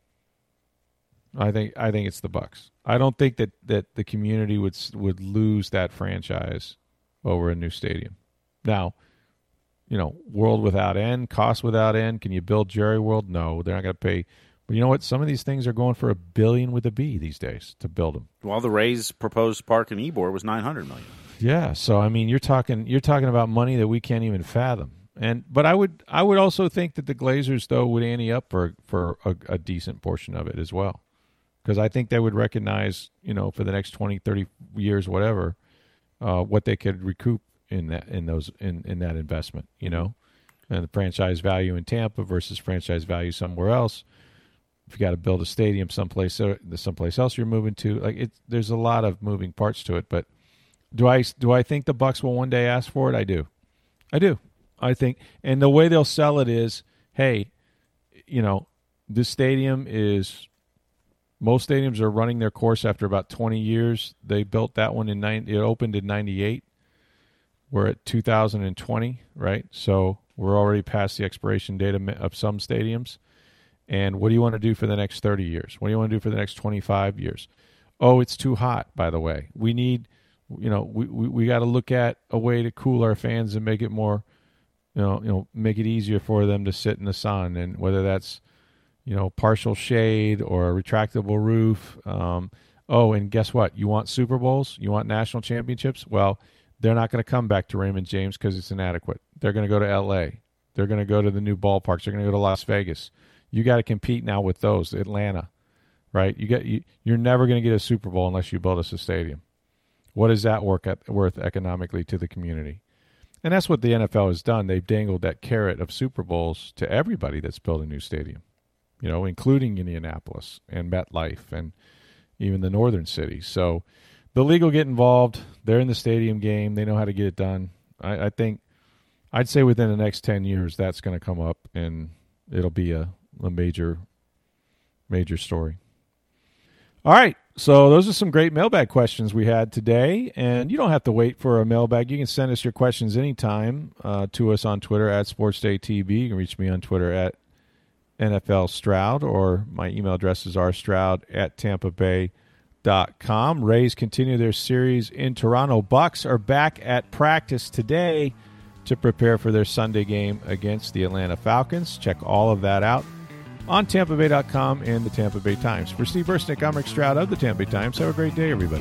I think I think it's the Bucks. I don't think that, that the community would would lose that franchise over a new stadium. Now, you know, world without end, cost without end. Can you build Jerry World? No, they're not going to pay. But you know what? Some of these things are going for a billion with a B these days to build them. Well, the Rays' proposed park in Ybor was nine hundred million dollars. Yeah, so I mean, you're talking you're talking about money that we can't even fathom. And but I would I would also think that the Glazers though would ante up for for a, a decent portion of it as well. Because I think they would recognize, you know, for the next twenty, thirty years, whatever, uh, what they could recoup in that in those in, in that investment, you know, and the franchise value in Tampa versus franchise value somewhere else. If you got to build a stadium someplace, someplace else you're moving to, like it, there's a lot of moving parts to it. But do I do I think the Bucks will one day ask for it? I do, I do. I think, and the way they'll sell it is, hey, you know, this stadium is. Most stadiums are running their course after about twenty years. They built that one in nine. It opened in ninety-eight. We're at two thousand twenty, right? So we're already past the expiration date of some stadiums. And what do you want to do for the next thirty years? What do you want to do for the next twenty-five years? Oh, it's too hot, by the way. We need, you know, we we, we got to look at a way to cool our fans and make it more, you know, you know, make it easier for them to sit in the sun, and whether that's you know, partial shade or a retractable roof. Um, oh, and guess what? You want Super Bowls? You want national championships? Well, they're not going to come back to Raymond James because it's inadequate. They're going to go to L A. They're going to go to the new ballparks. They're going to go to Las Vegas. You got to compete now with those. Atlanta, right? You get you, you're never going to get a Super Bowl unless you build us a stadium. What is that work at, worth economically to the community? And that's what the N F L has done. They've dangled that carrot of Super Bowls to everybody that's building a new stadium. You know, including Indianapolis and MetLife and even the northern cities. So the league will get involved. They're in the stadium game. They know how to get it done. I, I think I'd say within the next ten years that's going to come up, and it'll be a, a major, major story. All right. So those are some great mailbag questions we had today. And you don't have to wait for a mailbag. You can send us your questions anytime uh, to us on Twitter at SportsDayTB. You can reach me on Twitter at N F L Stroud, or my email address is rstroud at tampa bay dot com. Rays continue their series in Toronto. Bucks are back at practice today to prepare for their Sunday game against the Atlanta Falcons. Check all of that out on tampa bay dot com and the Tampa Bay Times. For Steve Versnick, I'm Rick Stroud of the Tampa Bay Times. Have a great day, everybody.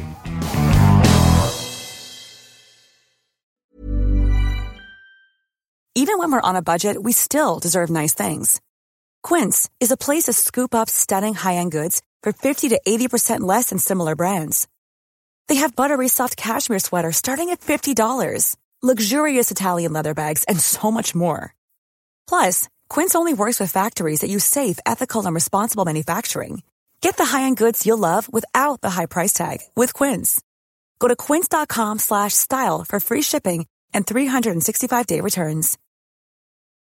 Even when we're on a budget, we still deserve nice things. Quince is a place to scoop up stunning high-end goods for fifty to eighty percent less than similar brands. They have buttery soft cashmere sweaters starting at fifty dollars, luxurious Italian leather bags, and so much more. Plus, Quince only works with factories that use safe, ethical, and responsible manufacturing. Get the high-end goods you'll love without the high price tag with Quince. Go to quince dot com slash style for free shipping and three sixty-five day returns.